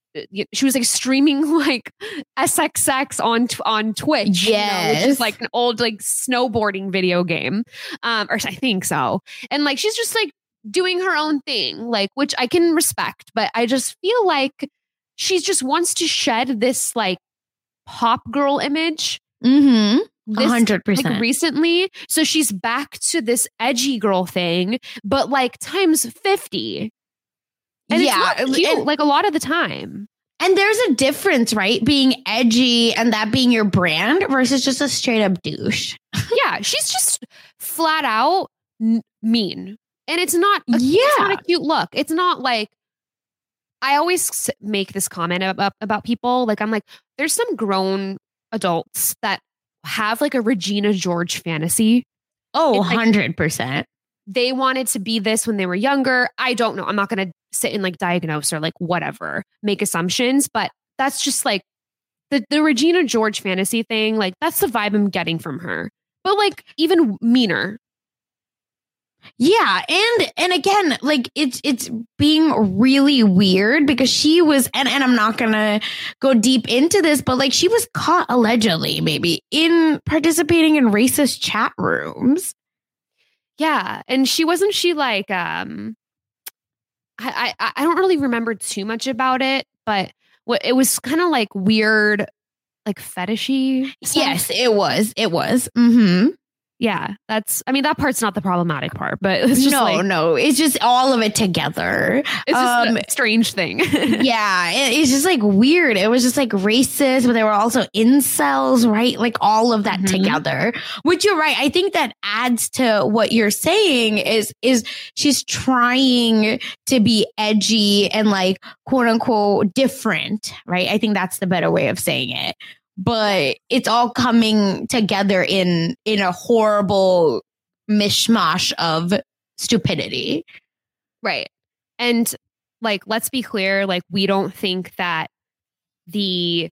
she was like streaming like S X X on on Twitch, Yes. you know, which is like an old like snowboarding video game, um, or I think so. And like she's just like doing her own thing, like which I can respect, but I just feel like she just wants to shed this like pop girl image. Mm-hmm. This, one hundred percent. Like recently, so she's back to this edgy girl thing, but like times fifty. And yeah, it's not cute, and, like a lot of the time. And there's a difference, right? Being edgy and that being your brand versus just a straight up douche. Yeah, she's just flat out n- mean, and it's not. A, yeah, it's not a cute look. It's not like. I always make this comment about about people. Like I'm like, there's some grown adults that have like a Regina George fantasy. Oh, like, one hundred percent. They wanted to be this when they were younger. I don't know. I'm not going to sit and like diagnose or like whatever, make assumptions, but that's just like the, the Regina George fantasy thing. Like that's the vibe I'm getting from her, but like even meaner. Yeah, and and again, like it's it's being really weird because she was, and, and I'm not gonna go deep into this, but like she was caught allegedly maybe in participating in racist chat rooms. Yeah, and she wasn't she like um I I, I don't really remember too much about it, but what it was kind of like weird, like fetishy stuff. Yes, it was. It was. Mm-hmm. Yeah, that's, I mean, that part's not the problematic part, but it's just no, like, no, it's just all of it together. It's just um, a strange thing. yeah, it, it's just like weird. It was just like racist, but they were also incels, right? Like all of that mm-hmm. together, which you're right. I think that adds to what you're saying is, is she's trying to be edgy and like quote unquote different, right? I think that's the better way of saying it. But it's all coming together in in a horrible mishmash of stupidity. Right. And like, let's be clear, like, we don't think that the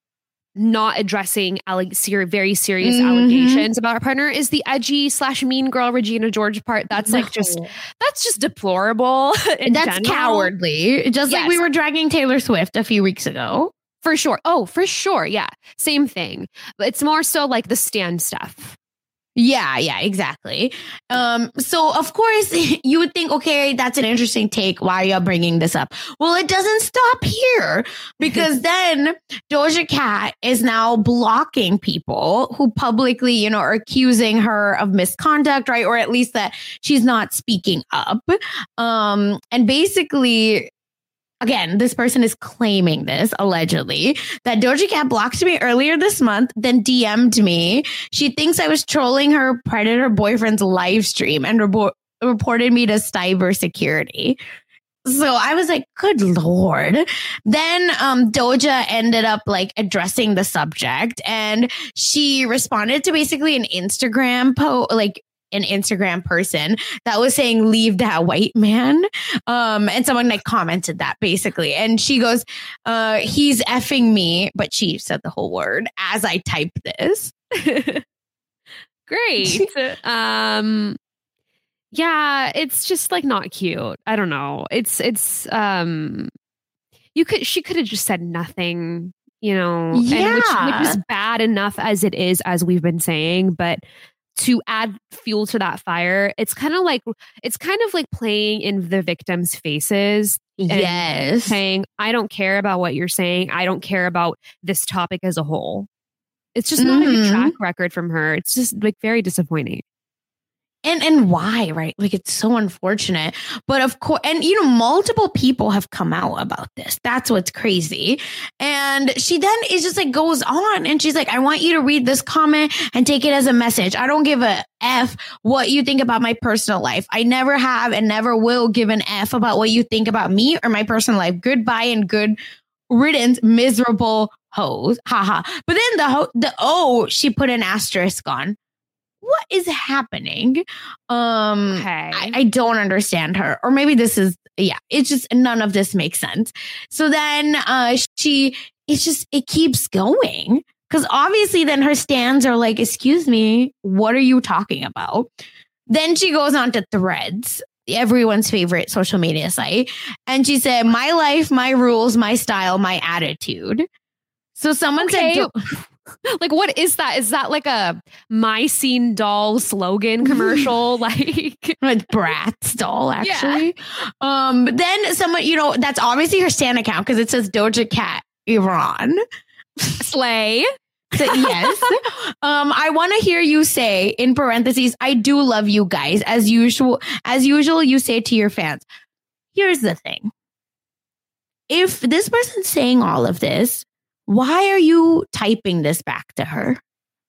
not addressing alleg- ser- very serious mm-hmm. allegations about our partner is the edgy slash mean girl Regina George part. That's like no. just, that's just deplorable. That's general. Cowardly. Just yes. like we were dragging Taylor Swift a few weeks ago. For sure. Oh, for sure. Yeah. Same thing. But it's more so like the Stan stuff. Yeah, yeah, exactly. Um, so, of course, you would think, okay, that's an interesting take. Why are you bringing this up? Well, it doesn't stop here because then Doja Cat is now blocking people who publicly, you know, are accusing her of misconduct, right? Or at least that she's not speaking up. Um, and basically... Again, this person is claiming this, allegedly, that Doja Cat blocked me earlier this month, then D M'd me. She thinks I was trolling her predator boyfriend's live stream and re- reported me to cybersecurity. So I was like, good Lord. Then um, Doja ended up like addressing the subject and she responded to basically an Instagram post, like, an Instagram person that was saying, leave that white man. Um, and someone like commented that basically. And she goes, uh, he's effing me. But she said the whole word as I type this. Great. um, yeah, it's just like not cute. I don't know. It's, it's, um, you could, she could have just said nothing, you know, yeah. and which, which is bad enough as it is, as we've been saying, but to add fuel to that fire, it's kind of like it's kind of like playing in the victims' faces. Yes. Saying, I don't care about what you're saying. I don't care about this topic as a whole. It's just not mm-hmm. a good track record from her. It's just like very disappointing. And and why, right? Like, it's so unfortunate. But of course, and, you know, multiple people have come out about this. That's what's crazy. And she then is just like goes on and she's like, I want you to read this comment and take it as a message. I don't give a F what you think about my personal life. I never have and never will give an F about what you think about me or my personal life. Goodbye and good riddance, miserable hoes. Haha. But then the ho- the O, she put an asterisk on. What is happening? Um, okay. I, I don't understand her. Or maybe this is, yeah, it's just none of this makes sense. So then uh, she, it's just, it keeps going. Because obviously then her stands are like, excuse me, what are you talking about? Then she goes on to Threads. everyone's favorite social media site. And she said, my life, my rules, my style, my attitude. So someone okay. said, like, what is that? Is that like a My Scene doll slogan commercial? Like with Bratz doll, actually. Yeah. Um, but then someone, you know, that's obviously her Stan account because it says Doja Cat Iran. Slay. So, yes. um, I want to hear you say in parentheses, I do love you guys. As usual, as usual, you say to your fans. Here's the thing. If this person's saying all of this, why are you typing this back to her?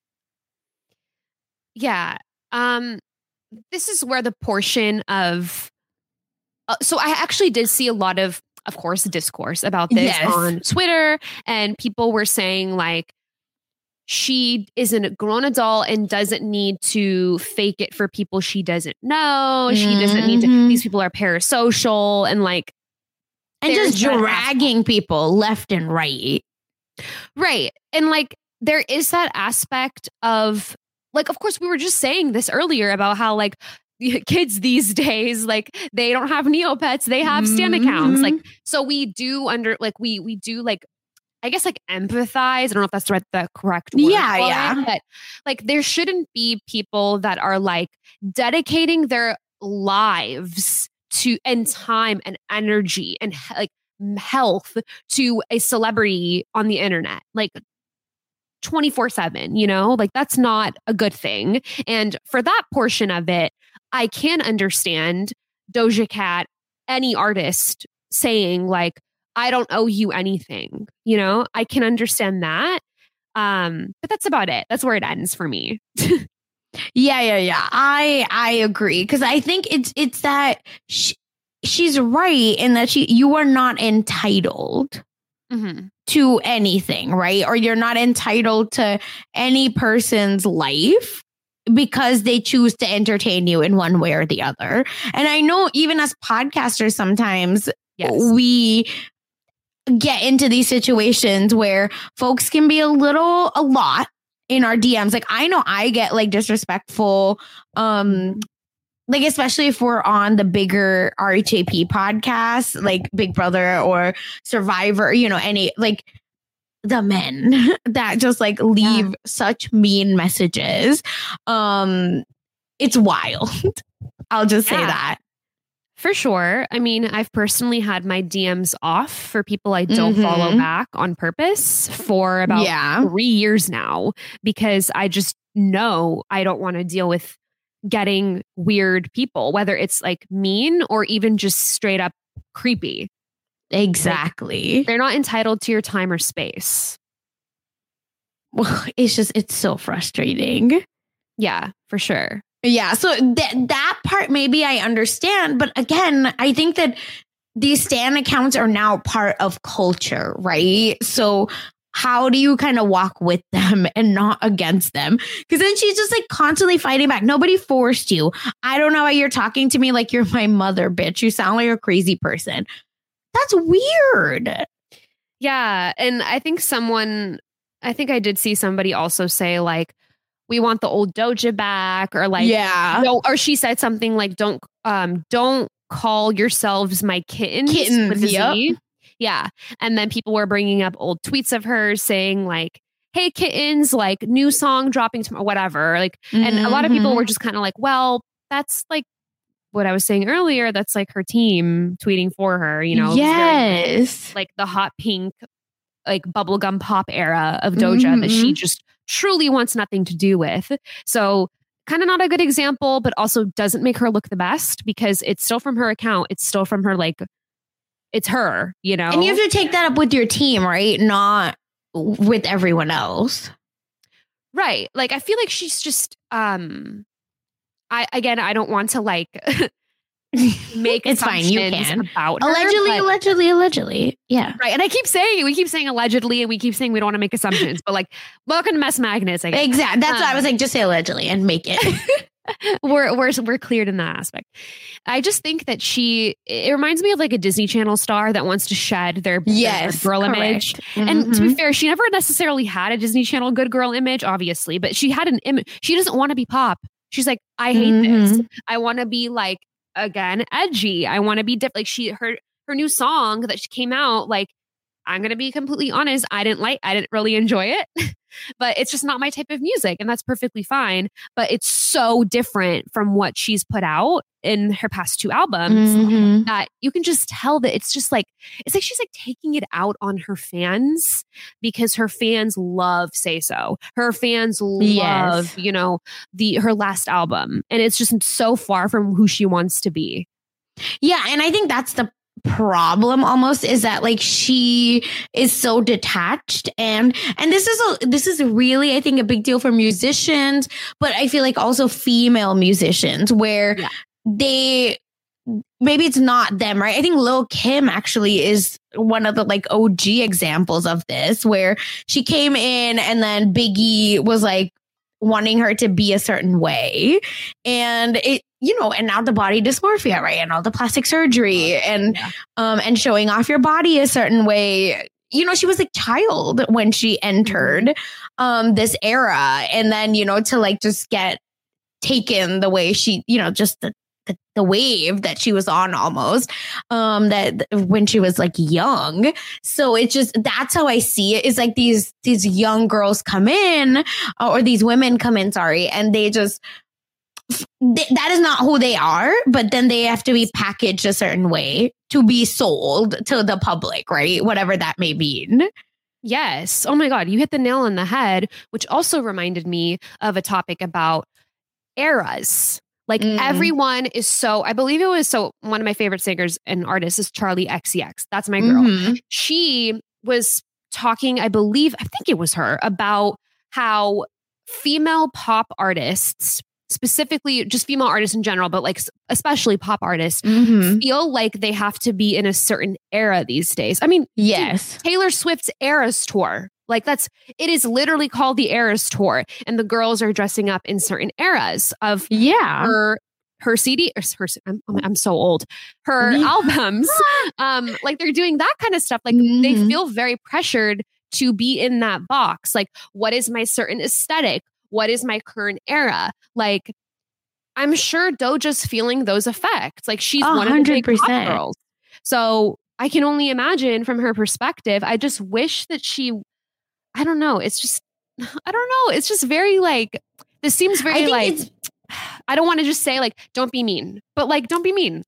Yeah. Um, this is where the portion of, uh, so I actually did see a lot of, of course, discourse about this yes. on Twitter, and people were saying like, she is a grown adult and doesn't need to fake it for people she doesn't know. She mm-hmm. doesn't need to, these people are parasocial and like, and just dragging people left and right. Right. And like, there is that aspect of like, of course, we were just saying this earlier about how like kids these days, like they don't have Neopets, they have Stan mm-hmm. accounts. Like, so we do under like, we, we do like, I guess like empathize. I don't know if that's the, right, the correct word. Yeah, yeah. It, but like there shouldn't be people that are like dedicating their lives to and time and energy and like health to a celebrity on the internet, like twenty-four seven, you know, like that's not a good thing. And for that portion of it, I can understand Doja Cat, any artist saying like, I don't owe you anything, you know, I can understand that. Um, but that's about it. That's where it ends for me. yeah, yeah, yeah. I, I agree. Cause I think it's, it's that she, she's right in that she, you are not entitled mm-hmm. to anything, right? Or you're not entitled to any person's life because they choose to entertain you in one way or the other. And I know even as podcasters, sometimes yes. we get into these situations where folks can be a little, a lot in our D Ms. Like, I know I get like disrespectful, um, like, especially if we're on the bigger R H A P podcasts, like Big Brother or Survivor, you know, any like the men that just like leave yeah. such mean messages. Um, it's wild. I'll just yeah. say that. For sure. I mean, I've personally had my D Ms off for people I don't mm-hmm. follow back on purpose for about yeah. three years now, because I just know I don't want to deal with getting weird people, whether it's like mean or even just straight up creepy. Exactly. Like, they're not entitled to your time or space. Well, it's just, it's so frustrating. Yeah, for sure. Yeah, so that that part maybe I understand, but again, I think that these Stan accounts are now part of culture, right? So how do you kind of walk with them and not against them? Because then she's just like constantly fighting back. Nobody forced you. I don't know why you're talking to me like you're my mother, bitch. You sound like a crazy person. That's weird. Yeah, and I think someone, I think I did see somebody also say like, we want the old Doja back, or like, yeah, no, or she said something like, don't, um, don't call yourselves my kittens, kittens with a yep. Z. Yeah. And then people were bringing up old tweets of hers saying like, hey, kittens, like new song dropping tomorrow, whatever. Like, mm-hmm. and a lot of people were just kind of like, well, that's like what I was saying earlier. That's like her team tweeting for her, you know? Yes. Very, like the hot pink, like bubblegum pop era of Doja mm-hmm. that she just truly wants nothing to do with. So kind of not a good example, but also doesn't make her look the best because it's still from her account. It's still from her, like, it's her, you know? And you have to take that up with your team, right? Not with everyone else. Right. Like, I feel like she's just, um, I, again, I don't want to like make it's fine. You can about her, allegedly, but, allegedly, allegedly. Yeah. Right. And I keep saying, we keep saying allegedly, and we keep saying we don't want to make assumptions, but like, welcome to Mess Magnets. I guess. Exactly. That's um, what I was like, just say allegedly and make it. we're, we're, we're cleared in that aspect. I just think that she, it reminds me of like a Disney Channel star that wants to shed their, yes, their girl correct. image. Mm-hmm. And to be fair, she never necessarily had a Disney Channel good girl image, obviously, but she had an image. She doesn't want to be pop. She's like, I hate mm-hmm. this. I want to be like again, edgy. I want to be different. Like she, her, her new song that she came out, like, I'm going to be completely honest. I didn't like, I didn't really enjoy it, but it's just not my type of music, and that's perfectly fine. But it's so different from what she's put out in her past two albums mm-hmm. that you can just tell that it's just like, it's like she's like taking it out on her fans because her fans love Say So. Her fans love, yes. you know, the, her last album, and it's just so far from who she wants to be. Yeah. And I think that's the problem almost, is that like she is so detached, and and this is a this is really I think a big deal for musicians, but I feel like also female musicians where yeah. they maybe it's not them, right? I think Lil' Kim actually is one of the like O G examples of this, where she came in and then Biggie was like wanting her to be a certain way, and it you know, and now the body dysmorphia, right? And all the plastic surgery and, yeah. um, and showing off your body a certain way. You know, she was a child when she entered, um, this era. And then, you know, to like just get taken the way she, you know, just the, the, the wave that she was on almost, um, that when she was like young. So it's just, that's how I see it, is like these, these young girls come in, or these women come in, sorry, and they just, that is not who they are, but then they have to be packaged a certain way to be sold to the public, right? Whatever that may mean. Yes. Oh my God, you hit the nail on the head, which also reminded me of a topic about eras. Like mm. everyone is so, I believe it was so, one of my favorite singers and artists is Charli X C X. That's my girl. Mm-hmm. She was talking, I believe, I think it was her, about how female pop artists, specifically just female artists in general, but like especially pop artists, mm-hmm. feel like they have to be in a certain era these days. I mean, yes, dude, Taylor Swift's Eras Tour, like that's, it is literally called the Eras Tour, and the girls are dressing up in certain eras of yeah her her C D, or her, I'm, I'm so old, her yeah. albums, um, like they're doing that kind of stuff. Like mm-hmm. they feel very pressured to be in that box. Like, what is my certain aesthetic? What is my current era? Like, I'm sure Doja's feeling those effects. Like, she's one of the big pop girls. So I can only imagine from her perspective. I just wish that she, I don't know. It's just, I don't know. It's just very like, this seems very like, I don't want to just say like, don't be mean, but like, don't be mean.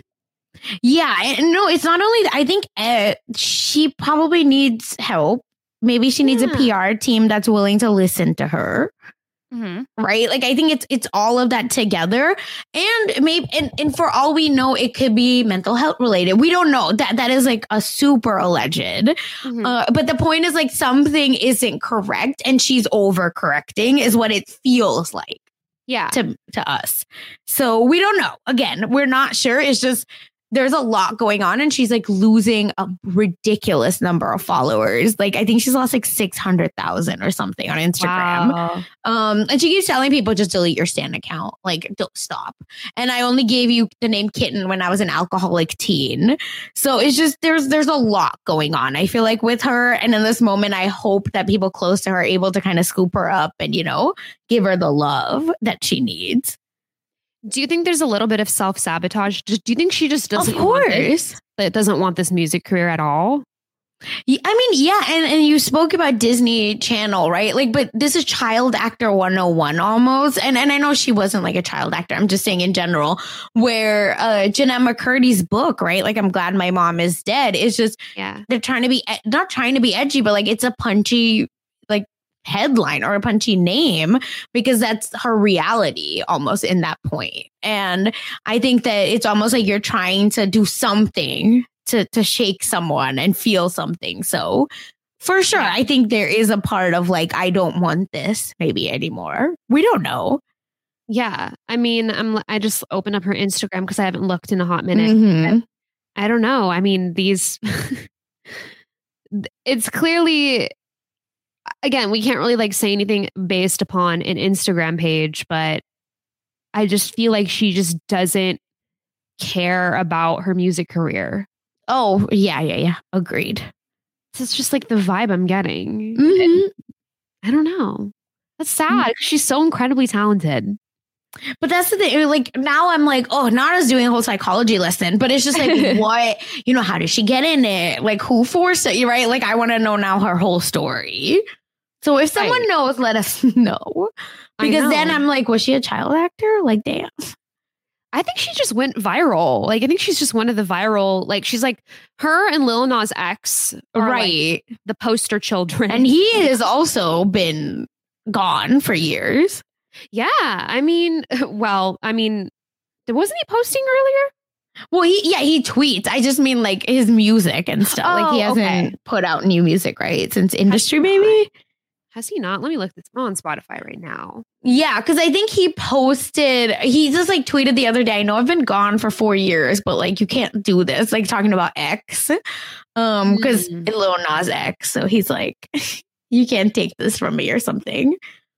Yeah. And no, it's not only that. I think uh, she probably needs help. Maybe she needs yeah. a P R team that's willing to listen to her. Mm-hmm. Right. Like, I think it's it's all of that together. And maybe and, and for all we know, it could be mental health related. We don't know. That that is like a super alleged. Mm-hmm. Uh, but the point is like something isn't correct and she's overcorrecting is what it feels like. Yeah. To to us. So we don't know. Again, we're not sure. It's just there's a lot going on, and she's like losing a ridiculous number of followers. Like, I think she's lost like six hundred thousand or something on Instagram. Wow. Um, and she keeps telling people, just delete your Stan account. Like, don't stop. And I only gave you the name Kitten when I was an alcoholic teen. So it's just, there's, there's a lot going on, I feel like, with her. And in this moment, I hope that people close to her are able to kind of scoop her up and, you know, give her the love that she needs. Do you think there's a little bit of self-sabotage? Do you think she just doesn't of course. want this, that doesn't want this music career at all? Yeah, I mean, yeah. And, and you spoke about Disney Channel, right? Like, but this is child actor one oh one almost. And and I know she wasn't like a child actor. I'm just saying in general, where uh, Jennette McCurdy's book, right? Like, I'm Glad My Mom Is Dead. It's just, yeah, they're trying to be, not trying to be edgy, but like, it's a punchy, like, headline or a punchy name, because that's her reality almost in that point. And I think that it's almost like you're trying to do something to to shake someone and feel something. So for sure, I think there is a part of like, I don't want this maybe anymore. We don't know. Yeah. I mean, I'm I just opened up her Instagram because I haven't looked in a hot minute. Mm-hmm. I don't know. I mean, these it's clearly, again, we can't really like say anything based upon an Instagram page, but I just feel like she just doesn't care about her music career. Oh, yeah, yeah, yeah. Agreed. It's just like the vibe I'm getting. Mm-hmm. I don't know. That's sad. Mm-hmm. She's so incredibly talented. But that's the thing. Like now I'm like, oh, Nana's doing a whole psychology lesson, but it's just like, what, you know, how did she get in it? Like who forced it? Right? Like I want to know now her whole story. So if someone right. knows, let us know. Because know. then I'm like, was she a child actor? Like, damn. I think she just went viral. Like, I think she's just one of the viral, like, she's like, her and Lil Nas X are right. like the poster children. And he has also been gone for years. Yeah. I mean, well, I mean, wasn't he posting earlier? Well, he, yeah, he tweets. I just mean like his music and stuff. Oh, like he hasn't okay. put out new music, right? Since Industry Baby. Has he not? Let me look. This on Spotify right now. Yeah, because I think he posted, he just like tweeted the other day, I know I've been gone for four years, but like you can't do this. Like talking about X. Um, because mm. Lil Nas X. So he's like, you can't take this from me or something.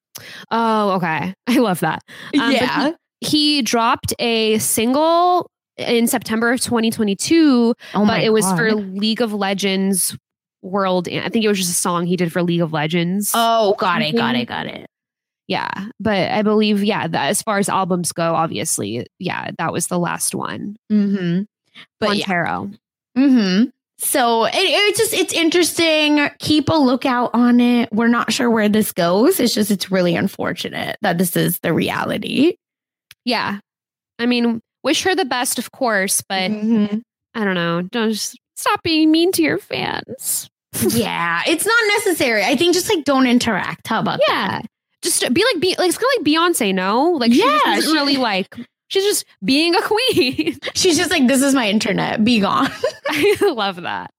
Oh, okay. I love that. Um, yeah. He, he dropped a single in September of twenty twenty-two, oh but it was God. for League of Legends World. I think it was just a song he did for League of Legends. Oh, got it, got it, got it. Yeah, but I believe, yeah, that as far as albums go, obviously, yeah, that was the last one. Mm-hmm. But Montero. Yeah. Mm-hmm. So it, it's just, it's interesting. Keep a lookout on it. We're not sure where this goes. It's just, it's really unfortunate that this is the reality. Yeah. I mean, wish her the best, of course, but mm-hmm. I don't know. Don't just stop being mean to your fans. Yeah, it's not necessary. I think just like don't interact. How about yeah. that? Just be like, be like, it's kind of like Beyonce, no? Like, yeah, she doesn't really like, she's just being a queen. She's just like, this is my internet. Be gone. I love that.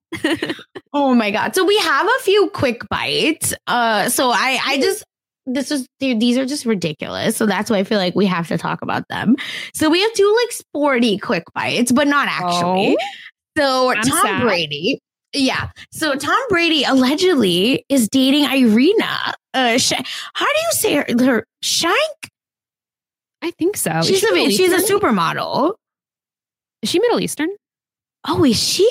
Oh my God. So we have a few quick bites. Uh, so I, I just, this is, dude, these are just ridiculous. So that's why I feel like we have to talk about them. So we have two like sporty quick bites, but not actually. Oh. So I'm Tom sad. Brady. Yeah. So Tom Brady allegedly is dating Irina. Uh, Sh- how do you say her? Her Shank? I think so. She's she a she's a supermodel. Is she Middle Eastern? Oh, is she?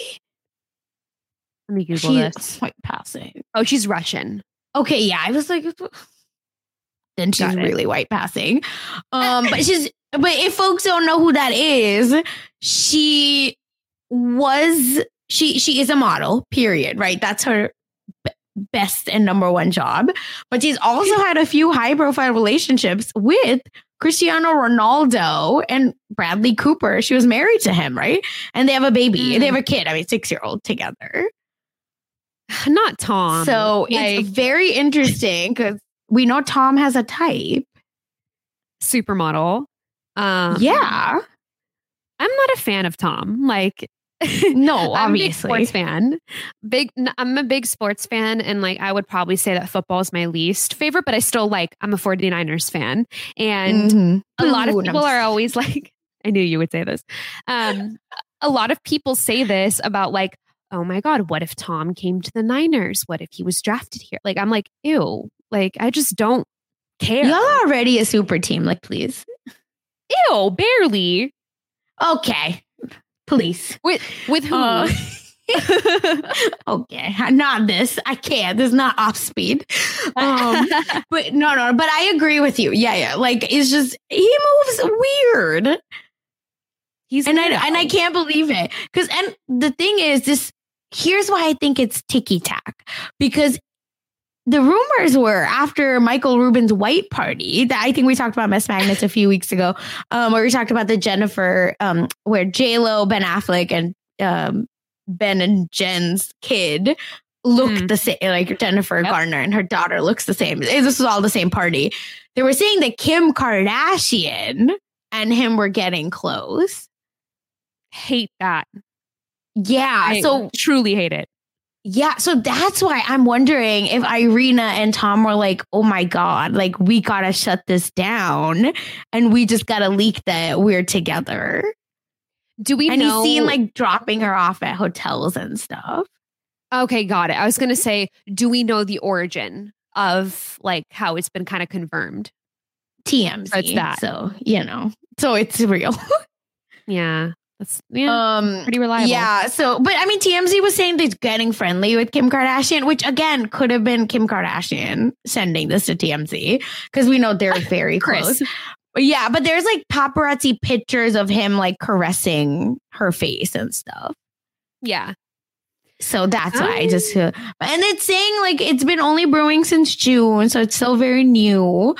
Let me Google she's this. Quite passing. Oh, she's Russian. Okay, yeah. I was like, then she's really white passing. Um, but she's but if folks don't know who that is, she was. She she is a model, period, right? That's her b- best and number one job. But she's also had a few high profile relationships with Cristiano Ronaldo and Bradley Cooper. She was married to him, right? And they have a baby. Mm. They have a kid, I mean, six-year-old together. Not Tom. So like, it's very interesting because we know Tom has a type. Supermodel. Um, yeah. I'm not a fan of Tom. Like, no, I'm obviously. a big sports fan. Big, I'm a big sports fan, and like I would probably say that football is my least favorite, but I still like. I'm a 49ers fan, and mm-hmm. a lot of Ooh, people no. are always like, "I knew you would say this." Um, a lot of people say this about like, "Oh my God, what if Tom came to the Niners? What if he was drafted here?" Like, I'm like, ew. Like, I just don't care. Y'all are already a super team. Like, please. Ew, barely. Okay. Please. With with who? Uh, okay, not this. I can't. This is not off speed. Um, but no, no. But I agree with you. Yeah, yeah. Like it's just he moves weird. He's and I and I can't believe it because and the thing is this. Here's why I think it's ticky tack because. The rumors were after Michael Rubin's white party that I think we talked about Mess Magnets a few weeks ago, um, where we talked about the Jennifer, um, where J-Lo, Ben Affleck, and um, Ben and Jen's kid looked mm. the same, like Jennifer yep. Garner and her daughter looks the same. This was all the same party. They were saying that Kim Kardashian and him were getting close. Hate that. Yeah. I so truly hate it. Yeah, so that's why I'm wondering if Irina and Tom were like, oh my God, like we gotta shut this down and we just gotta leak that we're together. Do we and know? And he's seen like dropping her off at hotels and stuff. Okay, got it. I was gonna say, do we know the origin of like how it's been kind of confirmed? T M Z. So it's that. So, you know, so it's real. Yeah. That's yeah, um, pretty reliable. Yeah. So, but I mean, T M Z was saying they're getting friendly with Kim Kardashian, which again could have been Kim Kardashian sending this to T M Z because we know they're very close. Yeah, but there's like paparazzi pictures of him like caressing her face and stuff. Yeah. So that's um, why I just feel, and it's saying like it's been only brewing since June, so it's still very new.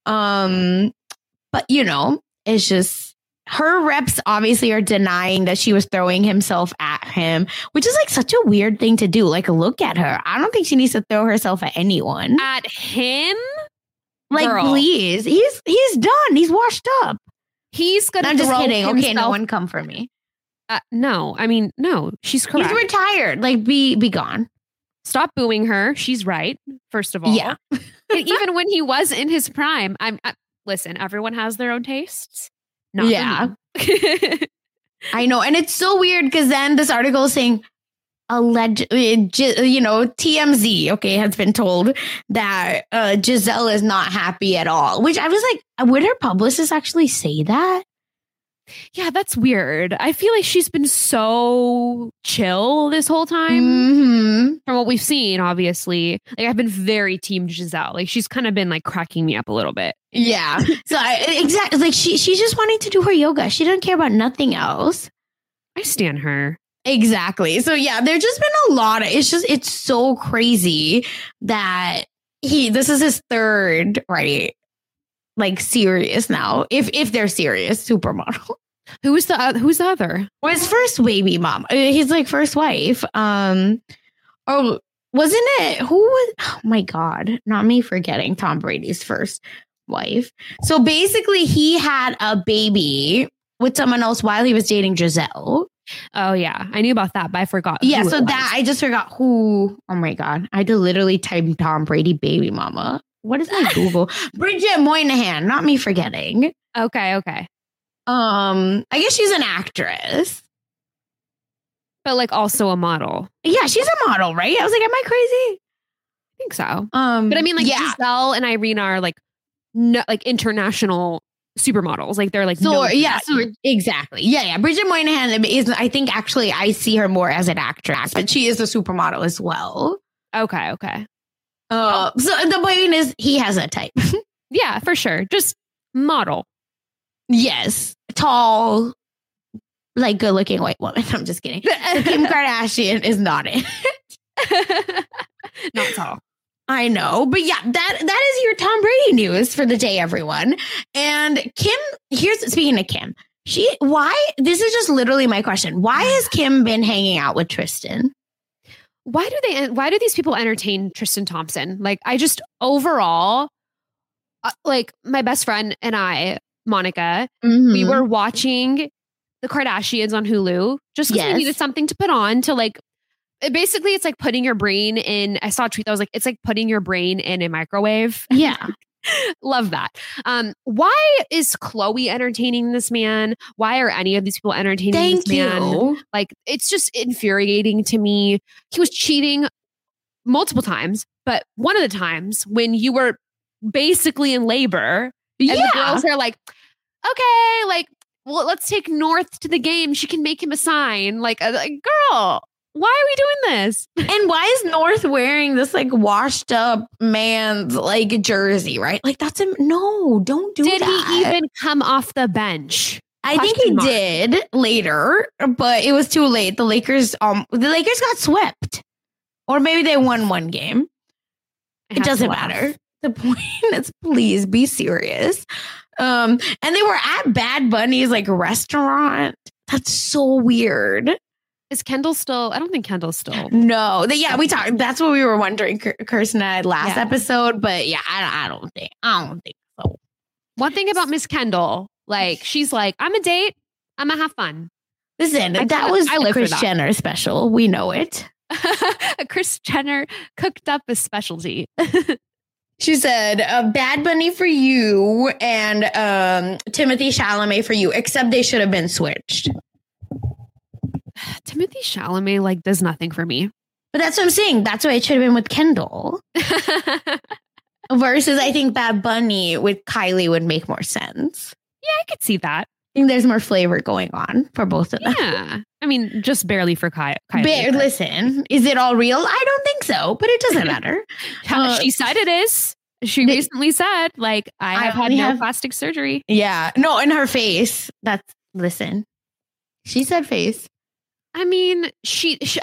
Um, but you know, it's just her reps obviously are denying that she was throwing himself at him, which is like such a weird thing to do. Like, look at her. I don't think she needs to throw herself at anyone. At him? Like, Girl. please. He's he's done. He's washed up. He's gonna. I'm just throw kidding. himself- Okay, no one come for me. Uh, no, I mean, no, she's correct. He's retired. Like, be be gone. Stop booing her. She's right. First of all, Yeah. And even when he was in his prime, I'm. I, listen, everyone has their own tastes. Not Yeah. me. I know. And it's so weird because then this article is saying, alleged, you know, T M Z, okay, has been told that uh, Giselle is not happy at all, which I was like, would her publicist actually say that? Yeah, that's weird. I feel like she's been so chill this whole time. Mm-hmm. From what we've seen, obviously. Like, I've been very team Giselle. Like, she's kind of been like cracking me up a little bit. Yeah. So I, exactly, like she she's just wanting to do her yoga. She doesn't care about nothing else. I stan her. Exactly. So yeah, there's just been a lot of, it's just, it's so crazy that he, this is his third, right? Like serious now. If if they're serious, supermodel. Who's the uh, who's the other? Well, his first baby mom. His like first wife. Um, oh, wasn't it? Who was? Oh my God! Not me forgetting Tom Brady's first wife. So basically, he had a baby with someone else while he was dating Giselle. Oh yeah, I knew about that, but I forgot. Yeah, who so it was. that I just forgot who. Oh my God! I had to literally type Tom Brady baby mama. What is my Google? Bridget Moynihan, not me forgetting. Okay, okay. Um, I guess she's an actress. But like also a model. Yeah, she's a model, right? I was like, am I crazy? I think so. Um, But I mean, like yeah. Giselle and Irene are like no, like international supermodels. Like they're like So known for yeah, that. so exactly. Yeah, yeah. Bridget Moynihan is, I think actually I see her more as an actress, but she is a supermodel as well. Okay, okay. Uh, so the point is he has a type. Yeah, for sure. Just model. Yes. Tall, like good looking white woman. I'm just kidding. So Kim Kardashian is not it. Not tall. I know, but yeah, that that is your Tom Brady news for the day, everyone. And Kim, here's speaking of Kim, she why this is just literally my question. Why has Kim been hanging out with Tristan? Why do they? Why do these people entertain Tristan Thompson? Like, I just overall, uh, like my best friend and I, Monica, Mm-hmm. we were watching the Kardashians on Hulu just because Yes. we needed something to put on to like. It basically, it's like putting your brain in. I saw a tweet that was like, it's like putting your brain in a microwave. Yeah. Love that. Um, why is Khloe entertaining this man? Why are any of these people entertaining Thank this man? you. Like, it's just infuriating to me. He was cheating multiple times, but one of the times when you were basically in labor, and Yeah. the girls are like, okay, like, well, let's take North to the game. She can make him a sign. Like, uh, like girl, why are we doing this? And why is North wearing this like washed up man's like jersey, right? Like that's him. No, don't do Did that. he even come off the bench? I think he Question mark. did later, but it was too late. The Lakers, um, the Lakers got swept, or maybe they won one game. I It have to doesn't laugh. matter. The point is, please be serious. Um, and they were at Bad Bunny's like restaurant. That's so weird. Is Kendall still? I don't think Kendall's still. No, they, yeah, we talked. That's what we were wondering, Kir- Kirsten and I last Yeah. episode. But yeah, I, I don't think. I don't think so. One thing about Miss Kendall, like she's like, I'm a date. I'm gonna have fun. Listen, I- that was I a live for Kris that. Jenner special. We know it. Kris Jenner cooked up a specialty. She said, uh, Bad Bunny for you and um, Timothy Chalamet for you, except they should have been switched. Timothy Chalamet like does nothing for me. But that's what I'm saying. That's why it should have been with Kendall. Versus, I think Bad Bunny with Kylie would make more sense. Yeah, I could see that. I think there's more flavor going on for both of them. Yeah. I mean, just barely for Ky- Kylie. But but- listen, is it all real? I don't think so, but it doesn't matter. Uh, she said it is. She They- recently said, like, I I have had only no have- plastic surgery. Yeah. No, in her face. That's, listen. She said face. I mean, she, she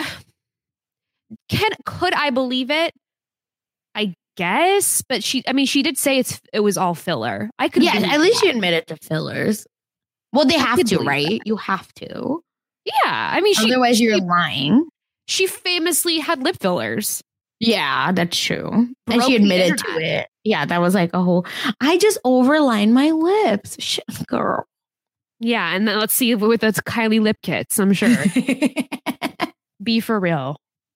can could I believe it? I guess, but she. I mean, she did say it's it was all filler. I could. Yeah, believe at least that. you admitted to fillers. Well, they have could to, believe right? You have to. Yeah, I mean, she. Otherwise, you're she, lying. she famously had lip fillers. Yeah, that's true. Broke And she the admitted to internet. it. Yeah, that was like a whole. I just overlined my lips, Shit, girl. Yeah, and then let's see with those Kylie lip kits. I'm sure. Be for real.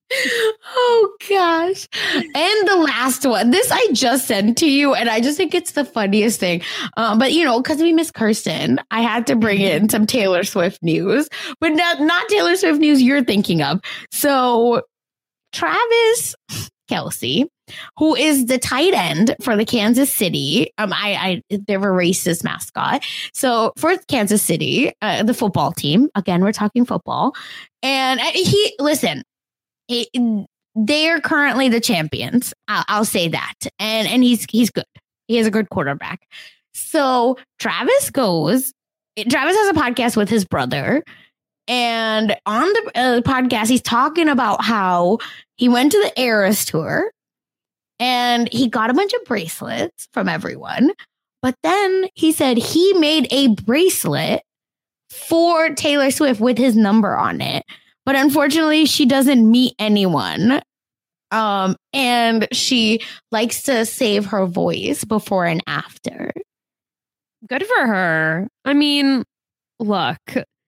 Oh gosh. And the last one, this I just sent to you, and I just think it's the funniest thing. Um, but you know, because we miss Kirsten, I had to bring in some Taylor Swift news, but not, not Taylor Swift news you're thinking of. So Travis Kelce, who is the tight end for the Kansas City, um, I, I they're a racist mascot. So for Kansas City, uh, the football team, again, we're talking football, and he listen. It, they are currently the champions. I'll, I'll say that, and and he's he's good. He has a good quarterback. So Travis goes. Travis has a podcast with his brother, and on the uh, podcast, he's talking about how he went to the Eras Tour, and he got a bunch of bracelets from everyone. But then he said he made a bracelet for Taylor Swift with his number on it. But unfortunately, she doesn't meet anyone. Um, and she likes to save her voice before and after. Good for her. I mean, look,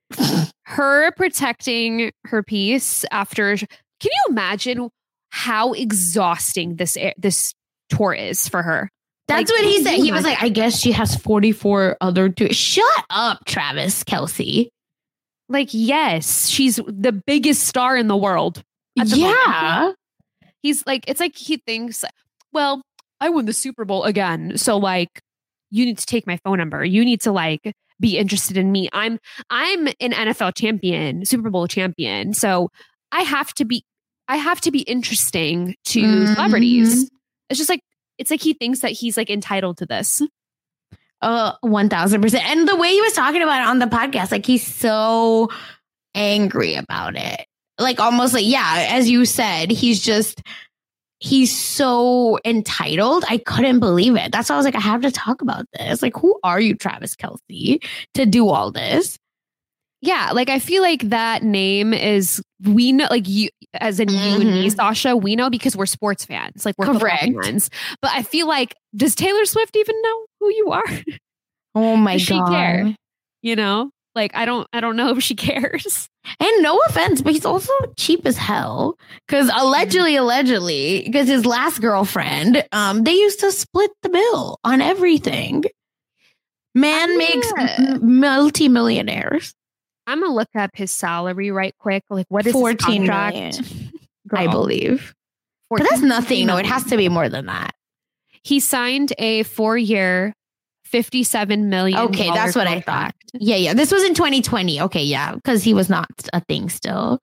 her protecting her peace after. Can you imagine how exhausting this this tour is for her? That's like, what he said. He was like, I guess she has forty-four other tours. Shut up, Travis Kelce. Like, yes, she's the biggest star in the world. At the Yeah. moment. He's like, it's like he thinks, well, I won the Super Bowl again. So like, you need to take my phone number. You need to like be interested in me. I'm, I'm an N F L champion, Super Bowl champion. So I have to be, I have to be interesting to Mhm. celebrities. It's just like, it's like he thinks that he's like entitled to this. Uh, one thousand percent. And the way he was talking about it on the podcast, like he's so angry about it. Like almost like, yeah, as you said, he's just, he's so entitled. I couldn't believe it. That's why I was like, I have to talk about this. Like, who are you, Travis Kelce, to do all this? Yeah, like I feel like that name is we know, like you, as in you and me, Mhm. Sasha, we know because we're sports fans, like we're football Correct. fans. But I feel like, does Taylor Swift even know who you are? Oh my Does she God. care? You know, like I don't, I don't know if she cares. And no offense, but he's also cheap as hell. Because allegedly, allegedly, because his last girlfriend, um, they used to split the bill on everything. Man I'm makes gonna- m- multi-millionaires. I'm gonna look up his salary right quick. Like, what is his fourteen contract? million, I Girl, believe. But fourteen that's nothing. No, it million. has to be more than that. He signed a four-year, fifty-seven million. Okay, that's what I thought. Yeah, yeah. This was in twenty twenty. Okay, yeah, because he was not a thing still.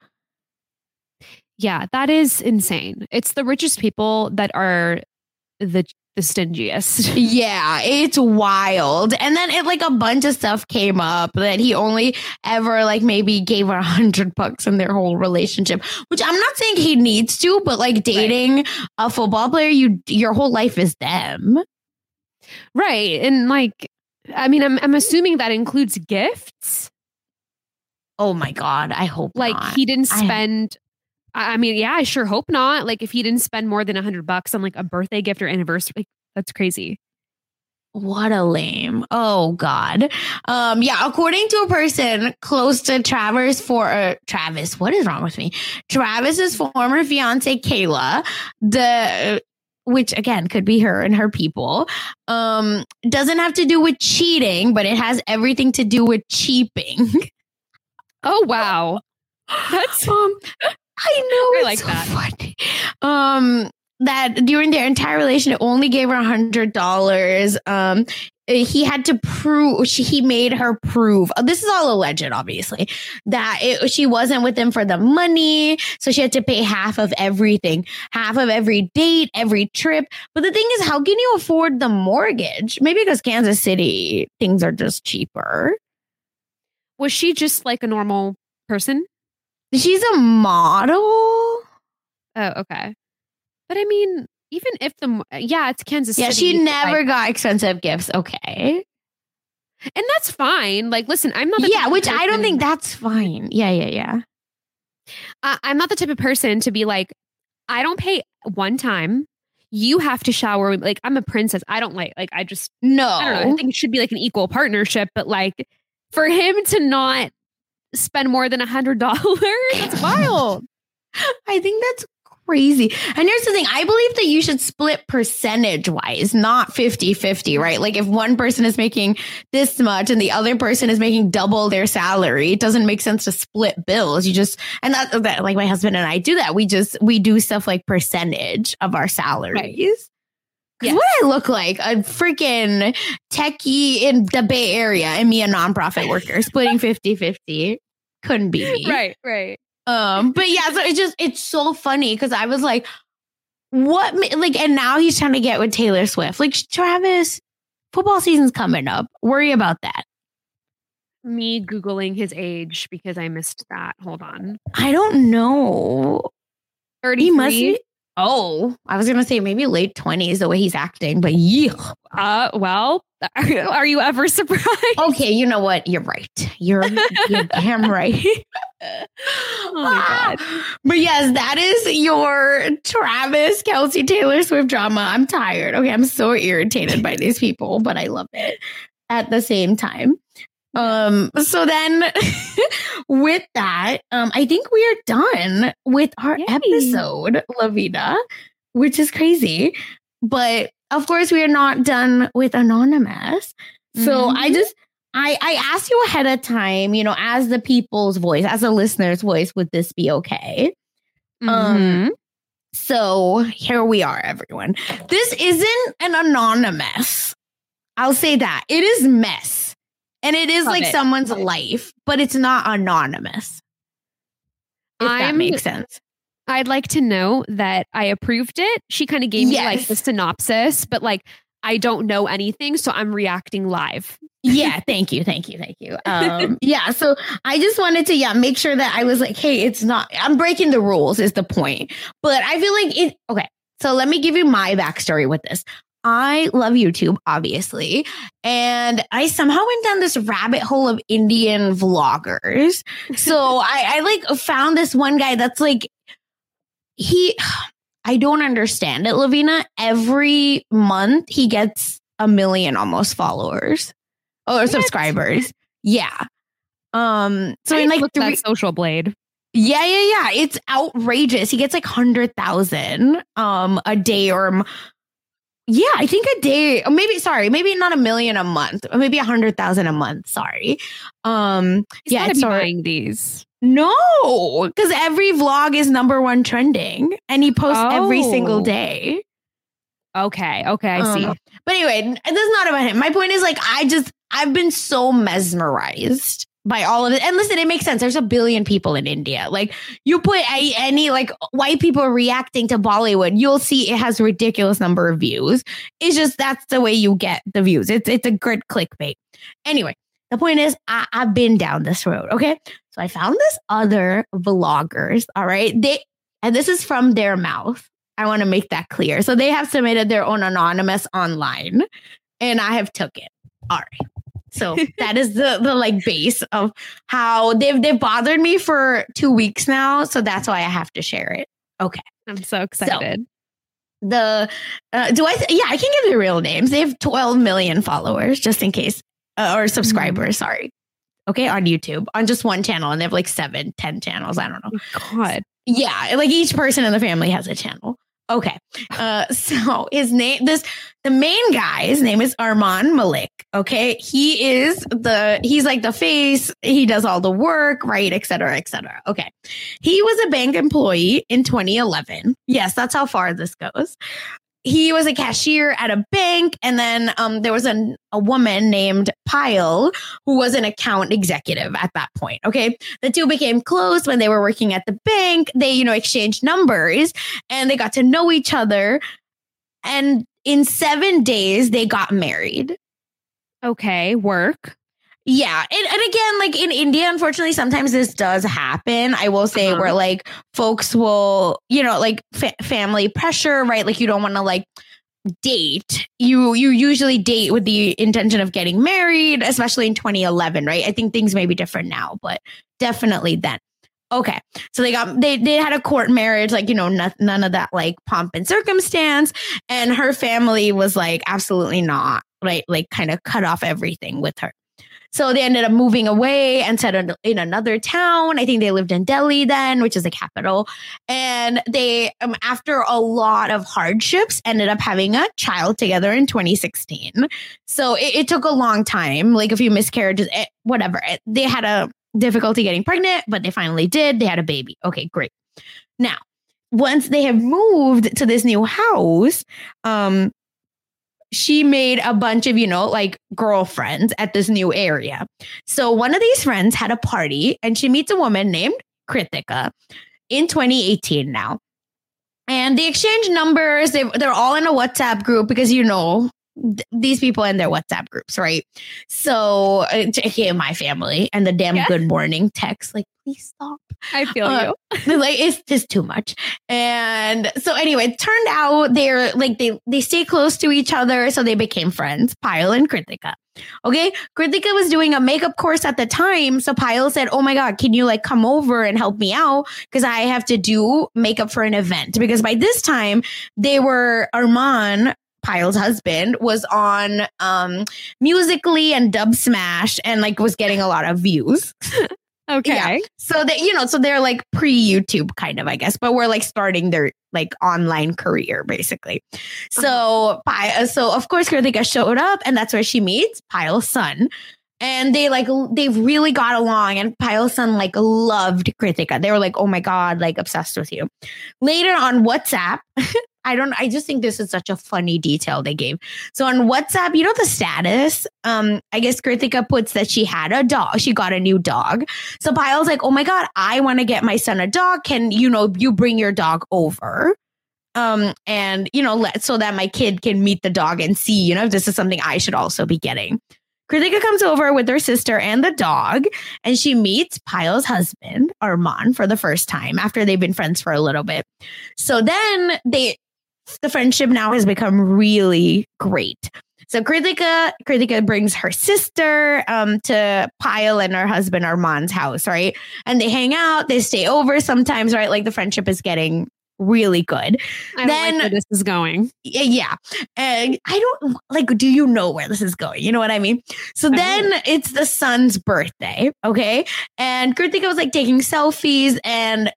Yeah, that is insane. It's the richest people that are the the stingiest. Yeah, it's wild. And then it like a bunch of stuff came up that he only ever like maybe gave her a hundred bucks in their whole relationship, which I'm not saying he needs to, but like dating right. a football player, you your whole life is them. Right. And like, I mean, I'm I'm assuming that includes gifts. Oh my God. I hope like not. he didn't I- spend I mean, yeah, I sure hope not. Like if he didn't spend more than a hundred bucks on like a birthday gift or anniversary, like that's crazy. What a lame. Oh God. Um, yeah, according to a person close to Travis for uh, Travis, what is wrong with me? Travis's former fiance, Kayla, the which again could be her and her people, um, doesn't have to do with cheating, but it has everything to do with cheaping. Oh wow. That's um I know I it's like so that. funny. Um, that during their entire relation, it only gave her a hundred dollars. Um, he had to prove, she, he made her prove, this is all alleged, obviously, that it, she wasn't with him for the money. So she had to pay half of everything, half of every date, every trip. But the thing is, how can you afford the mortgage? Maybe because Kansas City, things are just cheaper. Was she just like a normal person? She's a model. Oh, okay. But I mean, even if the, yeah, it's Kansas yeah, City. Yeah, she never like, got expensive gifts. Okay. And that's fine. Like, listen, I'm not. The yeah, which I don't think that's fine. Yeah, yeah, yeah. Uh, I'm not the type of person to be like, I don't pay one time. You have to shower. Like, I'm a princess. I don't like, like, I just, no. I don't know. I think it should be like an equal partnership. But like, for him to not spend more than a hundred dollars, that's wild. I think that's crazy. And here's the thing. I believe that you should split percentage wise, not fifty-fifty, right? Like if one person is making this much and the other person is making double their salary, it doesn't make sense to split bills. You just, and that, that like my husband and I do that. We just, we do stuff like percentage of our salaries. Right. Yes. What I look like, a freaking techie in the Bay Area and me a nonprofit worker splitting fifty-fifty. Couldn't be me. Right, right. Um, but yeah, so it's just, it's so funny because I was like, what, like, and now he's trying to get with Taylor Swift. Like, Travis, football season's coming up. Worry about that. Me Googling his age because I missed that. Hold on. I don't know. thirty-three. He must be. Oh, I was going to say maybe late twenties the way he's acting, but yeah. Uh, well, are, are you ever surprised? Okay, you know what? You're right. You're, you're damn right. Oh my God. But yes, that is your Travis Kelce Taylor Swift drama. I'm tired. Okay, I'm so irritated by these people, but I love it at the same time. Um, so then with that, um, I think we are done with our Yay. episode, Lavina, which is crazy. But of course, we are not done with Anonymous. So mm-hmm. I just, I, I asked you ahead of time, you know, as the people's voice, as a listener's voice, would this be okay? Mm-hmm. Um, so here we are, everyone. This isn't an anonymous. I'll say that. It is mess. And it is Love like it. someone's life, but it's not anonymous. If I'm, that makes sense. I'd like to know that I approved it. She kind of gave yes. me like the synopsis, but like I don't know anything, so I'm reacting live. Yeah, thank you, thank you, thank you. Um, yeah, so I just wanted to, yeah, make sure that I was like, hey, it's not, I'm breaking the rules is the point. But I feel like it, okay, so let me give you my backstory with this. I love YouTube, obviously, and I somehow went down this rabbit hole of Indian vloggers. So I, I like found this one guy that's like, he, I don't understand it, Lavina. Every month he gets a million almost followers or what? subscribers. Yeah. Um. So I in like three, that Social Blade. Yeah, yeah, yeah. It's outrageous. He gets like hundred thousand um a day or. Yeah, I think a day, or maybe, sorry, maybe not a million a month, or maybe a hundred thousand a month. Sorry. Um, He's yeah, it's buying these. No, because every vlog is number one trending and he posts oh. every single day. Okay. Okay. I um, see. But anyway, this is not about him. My point is like, I just, I've been so mesmerized by all of it. And listen, it makes sense. There's a billion people in India. Like you put a, any like white people reacting to Bollywood, you'll see it has a ridiculous number of views. It's just, that's the way you get the views. It's, it's a good clickbait. Anyway, the point is I, I've been down this road. Okay. So I found this other vloggers. All right. They, and this is from their mouth. I want to make that clear. So they have submitted their own anonymous online and I have took it. All right. So that is the, the like base of how they've they've bothered me for two weeks now. So that's why I have to share it. Okay. I'm so excited. So the uh, do I th- yeah, I can give the real names. They have twelve million followers just in case uh, or subscribers. Mm-hmm. Sorry. Okay. On YouTube on just one channel. And they have like seven, ten channels. I don't know. Oh, God. Yeah. Like each person in the family has a channel. Okay. Uh, so his name, this, the main guy, his name is Arman Malik. Okay. He is the, he's like the face. He does all the work, right? Et cetera, et cetera. Okay. He was a bank employee in twenty eleven. Yes. That's how far this goes. he was a cashier at a bank. And then um, there was an, a woman named Pyle who was an account executive at that point. Okay. The two became close when they were working at the bank. They, you know, exchanged numbers and they got to know each other. And in seven days, they got married. Okay. Work. Yeah. And, and again, like in India, unfortunately, sometimes this does happen. I will say uh-huh. where like folks will, you know, like fa- family pressure, right? Like you don't want to like date. You you usually date with the intention of getting married, especially in twenty eleven, right? I think things may be different now, but definitely then. Okay. So they got, they, they had a court marriage, like, you know, not, none of that like pomp and circumstance. And her family was like, absolutely not, right? Like kind of cut off everything with her. So they ended up moving away and settled in another town. I think they lived in Delhi then, which is the capital. And they, um, after a lot of hardships, ended up having a child together in twenty sixteen. So it, it took a long time, like a few miscarriages, it, whatever. It, they had a difficulty getting pregnant, but they finally did. They had a baby. Okay, great. Now, once they have moved to this new house, um, she made a bunch of, you know, like girlfriends at this new area. So one of these friends had a party and she meets a woman named Kritika in twenty eighteen now. And they exchange numbers. They, they're all in a WhatsApp group because, you know, th- these people in their WhatsApp groups, right? So, uh, okay, my family and the damn yeah. good morning text, like, please stop. I feel uh, you. Like, it's just too much. And so anyway, it turned out they're like, they, they stay close to each other. So they became friends, Pyle and Kritika. Okay. Kritika was doing a makeup course at the time. So Pyle said, oh my God, can you like come over and help me out? Because I have to do makeup for an event. Because by this time they were, Arman, Pyle's husband, was on um, Musical.ly and Dub Smash and like was getting a lot of views. Okay. Yeah. So that, you know, so they're like pre-YouTube kind of, I guess, but we're like starting their like online career basically. So, uh-huh. so of course, Kritika showed up and that's where she meets Pyle's son. And they like, they really got along and Pyle's son like loved Kritika. They were like, oh my God, like obsessed with you. Later on WhatsApp, I don't, I just think this is such a funny detail they gave. So on WhatsApp, you know, the status, um, I guess Kritika puts that she had a dog. She got a new dog. So Pyle's like, oh my God, I want to get my son a dog. Can, you know, you bring your dog over? Um, and, you know, let, so that my kid can meet the dog and see, you know, if this is something I should also be getting. Kritika comes over with her sister and the dog, and she meets Pyle's husband, Arman, for the first time after they've been friends for a little bit. So then they, the friendship now has become really great. So Kritika, Kritika brings her sister um, to Pyle and her husband Arman's house, right? And they hang out, they stay over sometimes, right? Like the friendship is getting really good. I then don't like where this is going. Yeah. And I don't like, do you know where this is going? You know what I mean? So then it's the son's birthday. Okay. And Kritika was like taking selfies and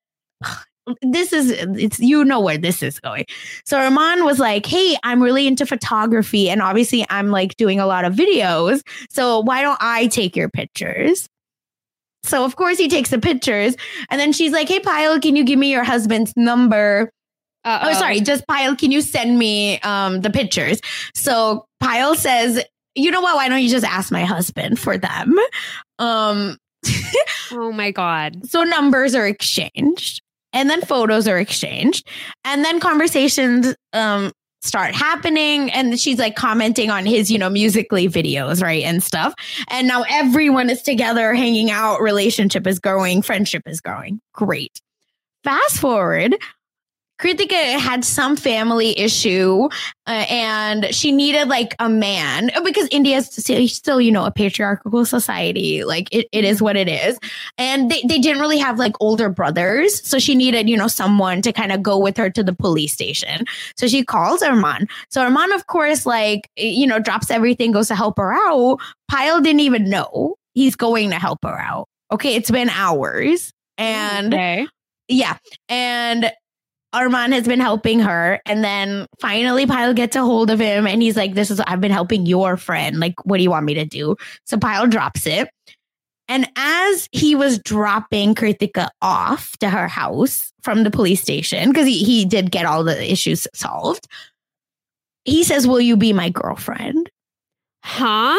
this is, it's, you know where this is going. So Arman was like, hey, I'm really into photography. And obviously I'm like doing a lot of videos. So why don't I take your pictures? So, of course, he takes the pictures. And then she's like, hey, Pyle, can you give me your husband's number? Uh-oh. Oh, sorry. Just Pyle, can you send me um, the pictures? So Pyle says, you know what? Why don't you just ask my husband for them? Um, oh, my God. So numbers are exchanged and then photos are exchanged and then conversations um, start happening. And she's like commenting on his, you know, Musical.ly videos, right? And stuff. And now everyone is together, hanging out. Relationship is growing. Friendship is growing. Great. Fast forward. Kritika had some family issue uh, and she needed like a man because India is still, still, you know, a patriarchal society. Like it, it is what it is. And they, they didn't really have like older brothers. So she needed, you know, someone to kind of go with her to the police station. So she calls Arman. So Arman, of course, like, you know, drops everything, goes to help her out. Pyle didn't even know he's going to help her out. Okay. It's been hours. And okay. yeah. And Arman has been helping her. And then finally Pyle gets a hold of him and he's like, this is, I've been helping your friend. Like, what do you want me to do? So Pyle drops it. And as he was dropping Kritika off to her house from the police station, because he, he did get all the issues solved, he says, will you be my girlfriend? Huh?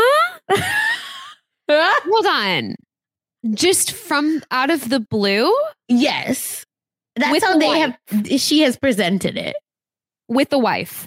Hold on. Just from out of the blue? Yes. That's With how the they wife. have, she has presented it. With the wife.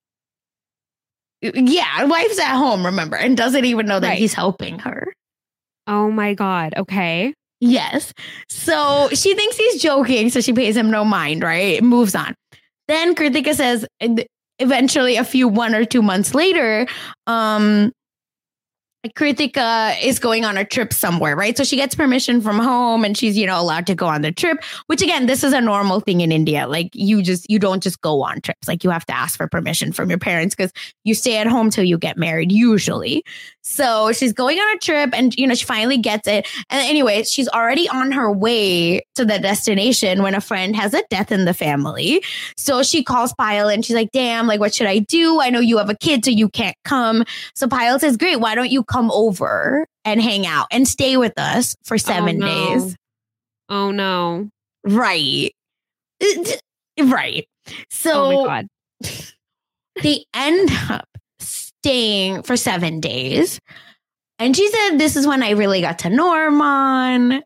Yeah, wife's at home, remember, and doesn't even know that Right. he's helping her. Oh my God. Okay. Yes. So she thinks he's joking, so she pays him no mind, right? Moves on. Then Kritika says, eventually, a few one or two months later, um, Kritika is going on a trip somewhere, right? So she gets permission from home and she's, you know, allowed to go on the trip, which again, this is a normal thing in India. Like you just, you don't just go on trips. Like you have to ask for permission from your parents because you stay at home till you get married, usually. So she's going on a trip and, you know, she finally gets it. And anyway, she's already on her way to the destination when a friend has a death in the family. So she calls Payal and she's like, damn, like, what should I do? I know you have a kid, so you can't come. So Payal says, great, why don't you come over and hang out and stay with us for seven oh, no. days? Oh, no. Right. Right. So Oh, my God. they end up staying for seven days. And she said, this is when I really got to know Arman.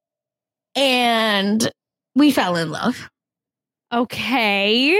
And we fell in love. Okay.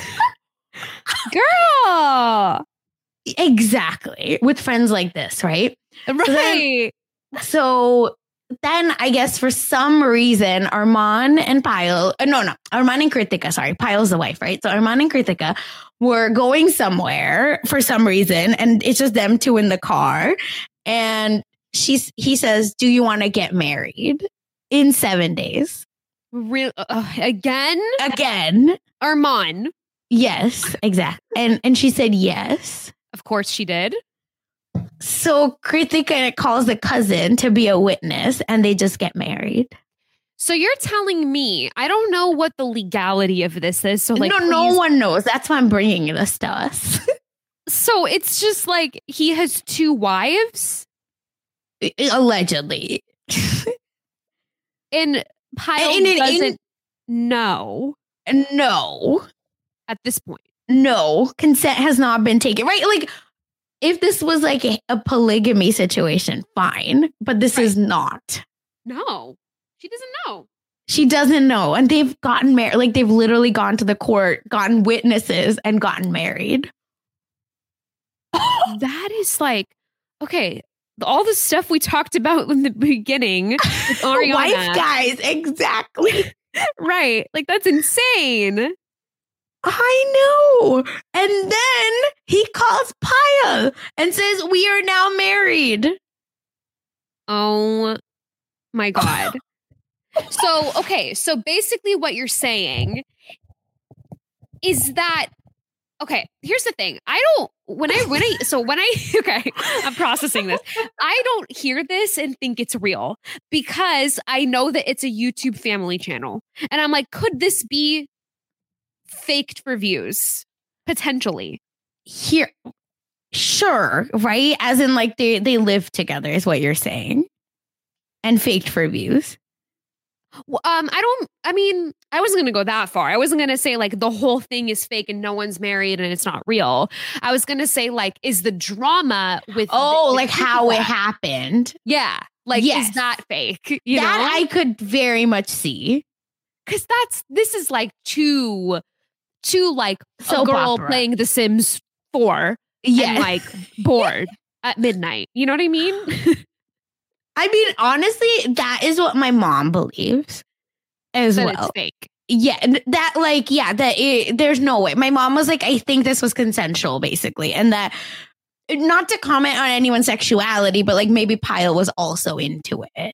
Girl. Exactly. With friends like this, right? Right. So then, so then I guess for some reason, Arman and Payal, uh, no, no, Arman and Kritika, sorry, Payal's the wife, right? So Arman and Kritika were going somewhere for some reason, and it's just them two in the car. And she's, he says, do you want to get married in seven days? Real uh, again? Again. Arman. Yes, exactly. And and she said yes. Of course she did. So Kritika calls the cousin to be a witness and they just get married. So you're telling me, I don't know what the legality of this is. So like, no, please. no one knows. That's why I'm bringing this to us. So it's just like he has two wives? Allegedly. And Payal And in- doesn't in- know No. at this point. No. Consent has not been taken. Right? Like, if this was like a, a polygamy situation, fine. But this Right. is not. No, she doesn't know. She doesn't know. And they've gotten married. Like, they've literally gone to the court, gotten witnesses, and gotten married. That is like, okay, all the stuff we talked about in the beginning with Ariana. Wife guys, exactly. Right. Like, that's insane. I know. And then he calls Payal and says, we are now married. Oh my God. So, okay. So basically what you're saying is that, okay, here's the thing. I don't, when I, when I, so when I, okay, I'm processing this. I don't hear this and think it's real because I know that it's a YouTube family channel. And I'm like, could this be faked for views? Potentially. Here, sure, right? As in, like, they, they live together is what you're saying. And faked for views. Well, um, I don't, I mean, I wasn't going to go that far. I wasn't going to say like the whole thing is fake and no one's married and it's not real. I was going to say like, is the drama with Oh, the, like how it happened. Yeah. Like, Yes. is that fake? You that know? I could very much see. Because that's, this is like too, too like a Soap girl opera. playing The Sims four Yeah. and like bored at midnight. You know what I mean? I mean, honestly, that is what my mom believes as That well. it's fake. Yeah, and that like, yeah, that it, there's no way. My mom was like, I think this was consensual, basically. And that, not to comment on anyone's sexuality, but like maybe Payal was also into it.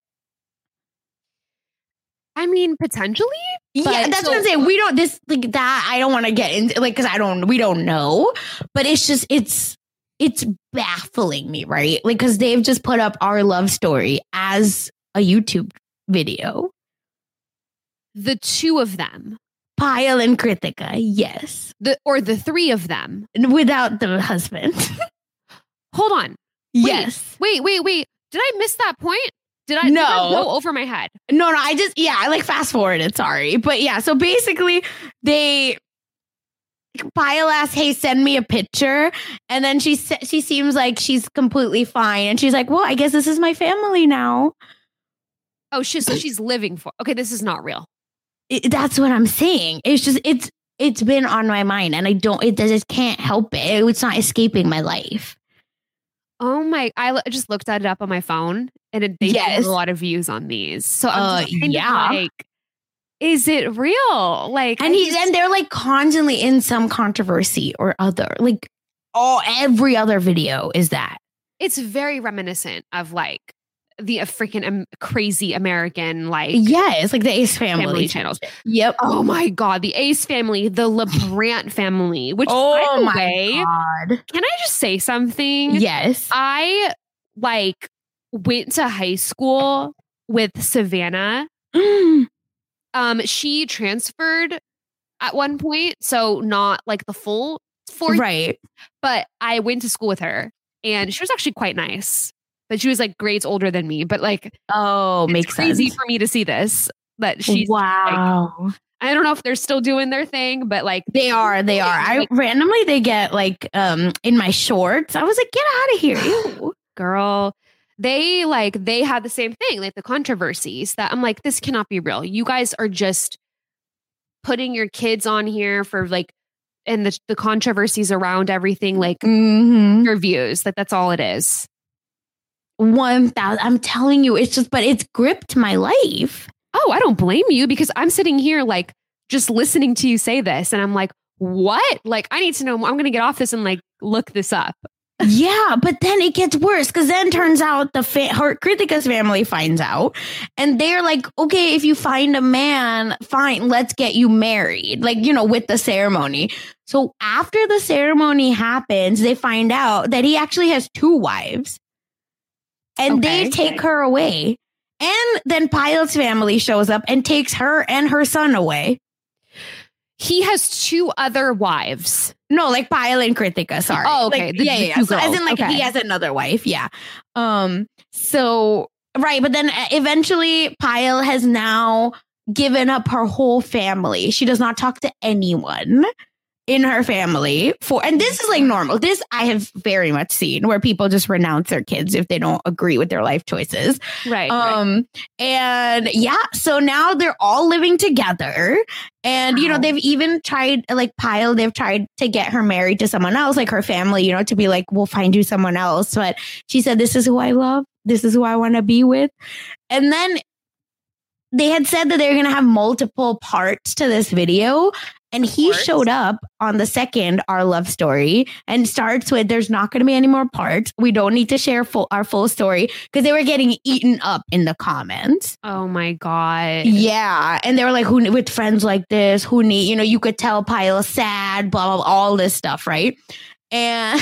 I mean, potentially. Yeah, But that's so- what I'm saying. We don't, this, like that, I don't want to get into, like, because I don't, we don't know. But it's just, it's, it's baffling me, right? Like, because they've just put up our love story as a YouTube video. The two of them. Payal and Kritika, yes. The or the three of them. Without the husband. Hold on. Wait, Yes. Wait, wait, wait. Did I miss that point? Did I, No. did I go over my head? No, no, I just, yeah, I like fast forwarded, sorry. But yeah, so basically they, Pyle asks, hey, send me a picture. And then she she seems like she's completely fine. And she's like, well, I guess this is my family now. Oh, she, so she's living for. Okay, this is not real. It, that's what I'm saying. It's just, it's it's been on my mind. And I don't, it just can't help it. It's not escaping my life. Oh my, I l- just looked at it up on my phone and it, they Yes. have a lot of views on these. So I'm Uh, just kind yeah. of like, is it real? Like, And I he's just- and they're like constantly in some controversy or other. Like, all every other video is that. it's very reminiscent of like the uh, freaking um, crazy American, like, Yeah, it's like the Ace family, family channels. Yep. Oh my God, the Ace family, the LeBrant family, which, Oh by the my way, God. can I just say something? Yes. I like went to high school with Savannah. Um, she transferred at one point, so not like the full four, Right. but I went to school with her, and she was actually quite nice. But she was like grades older than me. But like, Oh, it's makes crazy sense. for me to see this. That she's Wow. I don't know if they're still doing their thing, but like They are. They are. I Like- randomly they get like um in my shorts. I was like, get out of here. Ew. girl, they like they had the same thing, like the controversies that I'm like, this cannot be real. You guys are just putting your kids on here for like, and the the controversies around everything, like Mm-hmm. your views. Like that's all it is. One thousand. I'm telling you, it's just, but it's gripped my life. Oh, I don't blame you because I'm sitting here like just listening to you say this, and I'm like, what? Like I need to know more. I'm gonna get off this and like look this up. Yeah, but then it gets worse because then turns out the fa- her Kritika's family finds out, and they're like, okay, if you find a man, fine, let's get you married, like, you know, with the ceremony. So after the ceremony happens, they find out that he actually has two wives, and Okay. they take her away. And then Pyle's family shows up and takes her and her son away. He has two other wives. No, like Pyle and Kritika, sorry. Oh, okay. Like, The- yeah, the yeah. two So as girls. in like Okay. he has another wife, yeah. Um, so right, but then uh, eventually Pyle has now given up her whole family. She does not talk to anyone in her family for, and this is like normal. This I have very much seen where people just renounce their kids if they don't agree with their life choices. Right. right. Um, and yeah, so now they're all living together. And, you know, Wow. they've even tried, like Pyle, they've tried to get her married to someone else, like her family, you know, to be like, we'll find you someone else. But she said, this is who I love. This is who I want to be with. And then they had said that they're going to have multiple parts to this video. And he Parts? showed up on the second, our love story, and starts with, there's not going to be any more parts. We don't need to share full, our full story, because they were getting eaten up in the comments. Oh my God. Yeah. And they were like, who with friends like this, who need, you know, you could tell Pyle sad, blah, blah, blah, all this stuff, right? And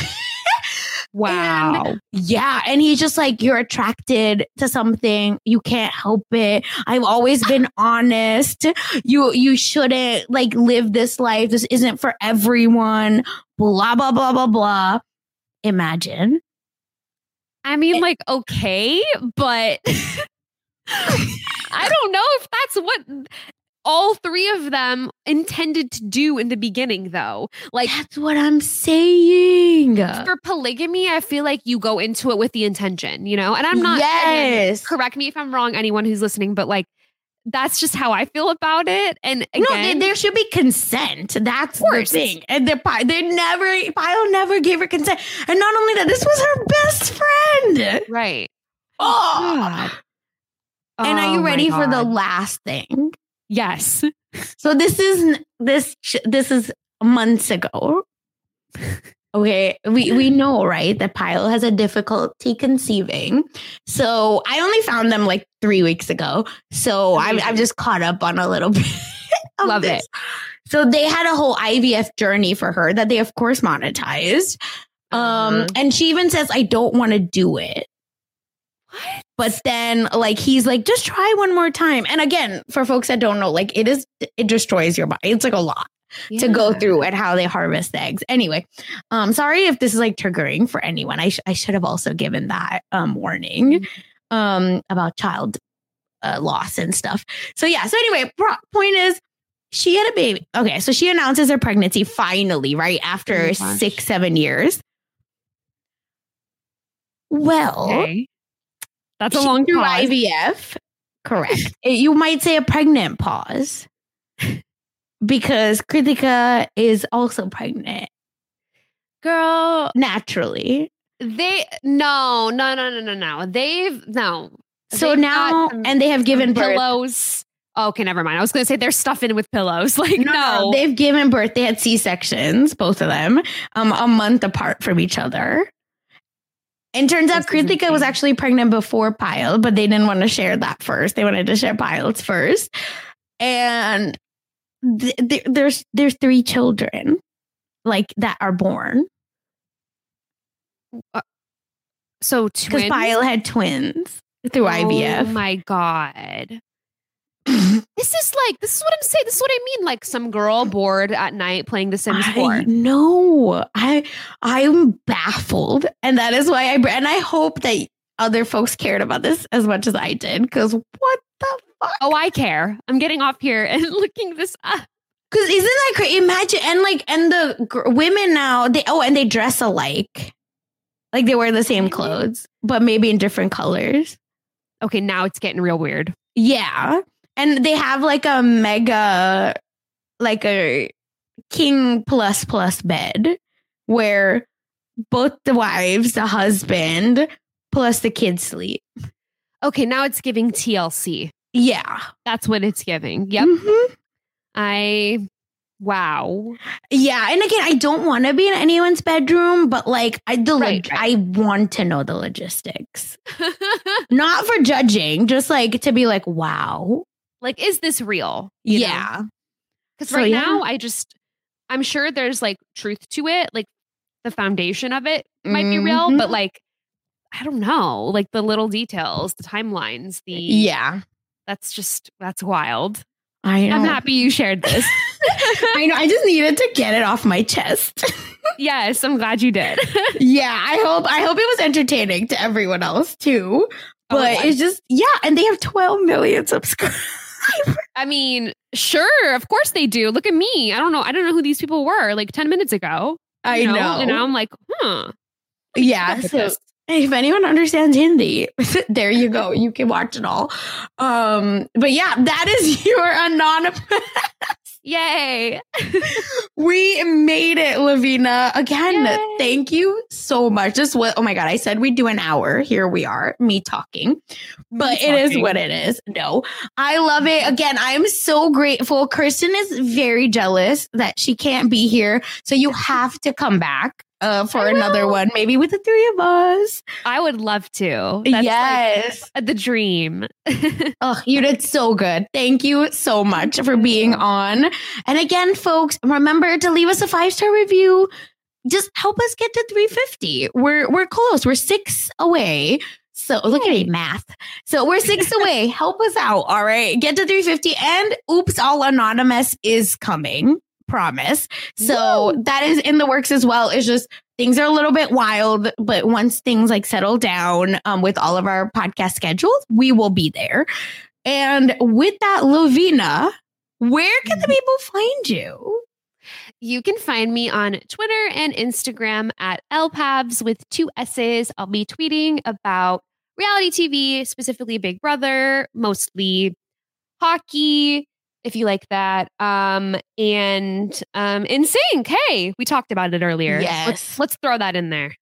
Wow. and yeah. And he's just like, you're attracted to something. You can't help it. I've always been honest. You you shouldn't like live this life. This isn't for everyone. Blah, blah, blah, blah, blah. Imagine. I mean, like, okay, but I don't know if that's what all three of them intended to do in the beginning, though. Like, That's what I'm saying. for polygamy, I feel like you go into it with the intention, you know? And I'm not, again, Yes. correct me if I'm wrong, anyone who's listening, but like, that's just how I feel about it. And again, No, there, there should be consent. That's the course. thing. And they they never, Pyle never gave her consent. And not only that, this was her best friend. right. Oh. God. And are Oh you my ready for the God. last thing? Yes. So this is this this is months ago. Okay, we we know, right, that Pyle has a difficulty conceiving. So I only found them like three weeks ago. So I'm I'm just caught up on a little bit. of Love this. it. So they had a whole I V F journey for her that they of course monetized. Um, Uh-huh. and she even says, I don't want to do it. What? But then, like, he's like, just try one more time. And again, for folks that don't know, like, it is, it destroys your body. It's like a lot to go Yeah. through and how they harvest the eggs. Anyway, um, sorry if this is like triggering for anyone. I, sh- I should have also given that um warning um about child uh, loss and stuff. So yeah. So anyway, pro- point is, she had a baby. Okay, so she announces her pregnancy finally, right after oh six, seven years. Well, okay. That's a long pause. I V F, correct. You might say a pregnant pause because Krithika is also pregnant. Girl, naturally. They no, no, no, no, no, no. They've no. So They've now, some, and they have given birth. Pillows. Oh, okay, never mind. I was going to say they're stuffing with pillows. Like, no, no. no. They've given birth. They had C-sections, both of them, um, a month apart from each other. And turns out Krithika was actually pregnant before Payal, but they didn't want to share that first. They wanted to share Payal's first. And th- th- there's there's three children, like, that are born. Uh, so twins? Because Payal had twins through oh, I V F. Oh my God. This is like, this is what I'm saying. This is what I mean. Like some girl bored at night playing The Sims four. No, I, I'm baffled. And that is why I, and I hope that other folks cared about this as much as I did. Because what the fuck? Oh, I care. I'm getting off here and looking this up. Because isn't that crazy? Imagine, and like, and the g- women now, they, oh, and they dress alike. Like they wear the same clothes, but maybe in different colors. Okay, now it's getting real weird. Yeah. And they have like a mega, like a king plus plus bed where both the wives, the husband, plus the kids sleep. Okay, now it's giving T L C. Yeah. That's what it's giving. Yep. Mm-hmm. I, wow. Yeah. And again, I don't want to be in anyone's bedroom, but like, I, the right, log- right. I want to know the logistics. Not for judging, just like to be like, wow. Like, is this real? You yeah. Because so, right yeah. now, I just, I'm sure there's like truth to it. Like the foundation of it might mm-hmm. be real, but like, I don't know, like the little details, the timelines, the, yeah, that's just, that's wild. I know. I'm happy you shared this. I know. I just needed to get it off my chest. Yes, I'm glad you did. Yeah, I hope, I hope it was entertaining to everyone else too. But oh, it's just, yeah. And they have twelve million subscribers. I mean, sure, of course they do. Look at me. I don't know. I don't know who these people were like ten minutes ago. I know. know. And now I'm like, huh. Yeah. So if anyone understands Hindi, there you go. You can watch it all. Um, but yeah, that is your anonymous. Yay. We made it, Lavina. Again, Yay. Thank you so much. Just what, oh my God, I said we'd do an hour. Here we are, me talking. But me it talking. Is what it is. No, I love it. Again, I'm so grateful. Kirsten is very jealous that she can't be here. So you have to come back. Uh, for another one, maybe with the three of us. I would love to. That's yes. Like the dream. Oh, you did so good. Thank you so much for being on. And again, folks, remember to leave us a five-star review. Just help us get to three fifty. We're we're close. We're six away. So Yay. Look at me, math. So we're six away. Help us out. All right. Get to three fifty. And Oops, All Anonymous is coming. Promise. So Woo. That is in the works as well. It's just things are a little bit wild, but once things like settle down um, with all of our podcast schedules, we will be there. And with that, Lavina, where can the people find you? You can find me on Twitter and Instagram at lpavs with two S's. I'll be tweeting about reality T V, specifically Big Brother, mostly hockey, if you like that. Um, and um, N Sync. Hey, we talked about it earlier. Yes. Let's, let's throw that in there.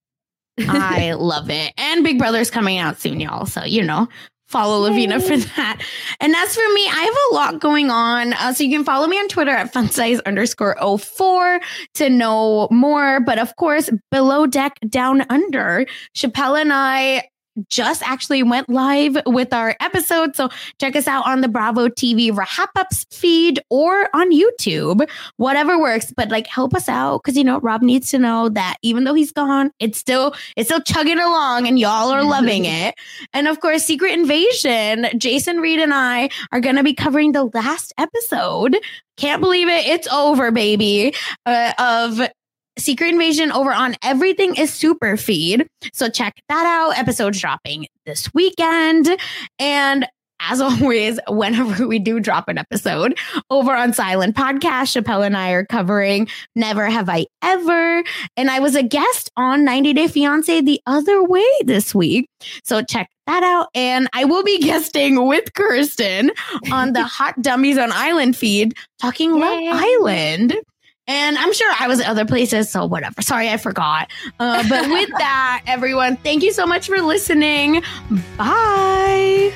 I love it. And Big Brother's coming out soon, y'all. So, you know, follow Lavina for that. And as for me, I have a lot going on. Uh, so you can follow me on Twitter at funsize underscore oh four to know more. But of course, Below Deck Down Under, Chappelle and I just actually went live with our episode. So check us out on the Bravo T V Wrap-Ups feed or on YouTube, whatever works. But like, help us out because, you know, Rob needs to know that even though he's gone, it's still it's still chugging along and y'all are loving it. And of course, Secret Invasion, Jason Reed and I are going to be covering the last episode. Can't believe it. It's over, baby. Uh, of Secret Invasion over on Everything is Super feed. So check that out. Episodes dropping this weekend. And as always, whenever we do drop an episode over on Silent Podcast, Chappelle and I are covering Never Have I Ever. And I was a guest on ninety Day Fiancé the other way this week. So check that out. And I will be guesting with Kirsten on the Hot Dummies on Island feed, talking Love Island. And I'm sure I was at other places, so whatever. Sorry, I forgot. Uh, but with that, everyone, thank you so much for listening. Bye.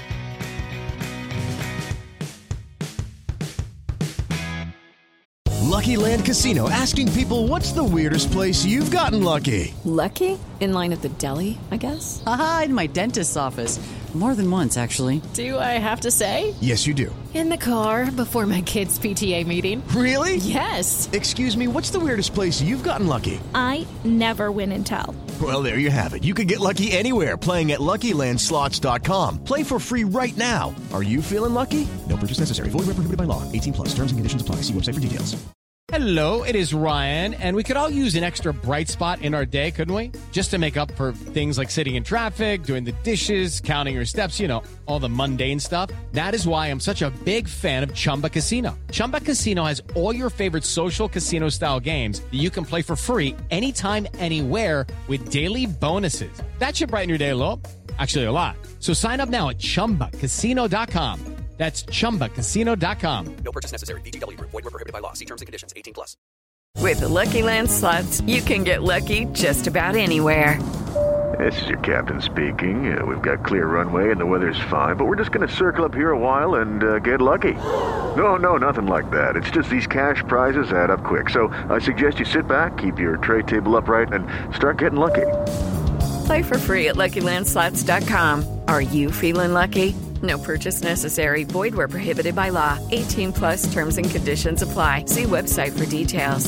Lucky Land Casino, asking people, what's the weirdest place you've gotten lucky? Lucky? In line at the deli, I guess? Aha, in my dentist's office. More than once, actually. Do I have to say? Yes, you do. In the car before my kids' P T A meeting. Really? Yes. Excuse me, what's the weirdest place you've gotten lucky? I never win and tell. Well, there you have it. You can get lucky anywhere, playing at Lucky Land Slots dot com. Play for free right now. Are you feeling lucky? No purchase necessary. Void where prohibited by law. eighteen plus. Terms and conditions apply. See website for details. Hello, it is Ryan, and we could all use an extra bright spot in our day, couldn't we? Just to make up for things like sitting in traffic, doing the dishes, counting your steps, you know, all the mundane stuff. That is why I'm such a big fan of Chumba Casino. Chumba Casino has all your favorite social casino-style games that you can play for free anytime, anywhere with daily bonuses. That should brighten your day a little. Actually, a lot. So sign up now at chumba casino dot com. That's chumba casino dot com. No purchase necessary. V G W Group. Void where prohibited by law. See terms and conditions. eighteen plus. With the Lucky Land Slots, you can get lucky just about anywhere. This is your captain speaking. Uh, we've got clear runway and the weather's fine, but we're just going to circle up here a while and uh, get lucky. No, no, nothing like that. It's just these cash prizes add up quick. So I suggest you sit back, keep your tray table upright, and start getting lucky. Play for free at Lucky Land Slots dot com. Are you feeling lucky? No purchase necessary. Void where prohibited by law. eighteen plus terms and conditions apply. See website for details.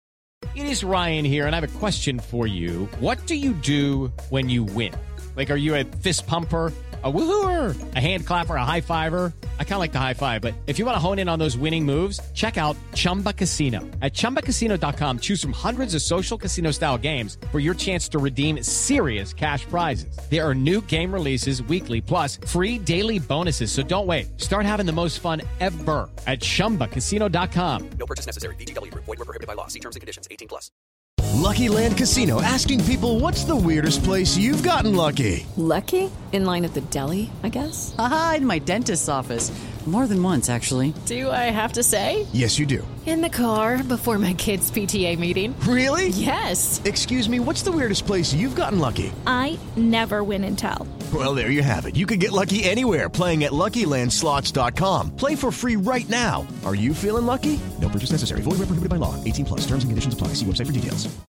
It is Ryan here, and I have a question for you. What do you do when you win? Like, are you a fist pumper, a woohooer, a hand clapper, a high fiver? I kind of like the high five, but if you want to hone in on those winning moves, check out Chumba Casino. At chumba casino dot com, choose from hundreds of social casino-style games for your chance to redeem serious cash prizes. There are new game releases weekly, plus free daily bonuses. So don't wait. Start having the most fun ever at chumba casino dot com. No purchase necessary. V G W Group. Void where prohibited by law. See terms and conditions. eighteen plus. Lucky Land Casino, asking people, what's the weirdest place you've gotten lucky? Lucky? In line at the deli, I guess? Aha, in my dentist's office. More than once, actually. Do I have to say? Yes, you do. In the car before my kids' P T A meeting. Really? Yes. Excuse me, what's the weirdest place you've gotten lucky? I never win and tell. Well, there you have it. You can get lucky anywhere, playing at Lucky Land Slots dot com. Play for free right now. Are you feeling lucky? No purchase necessary. Void where prohibited by law. eighteen plus. Terms and conditions apply. See website for details.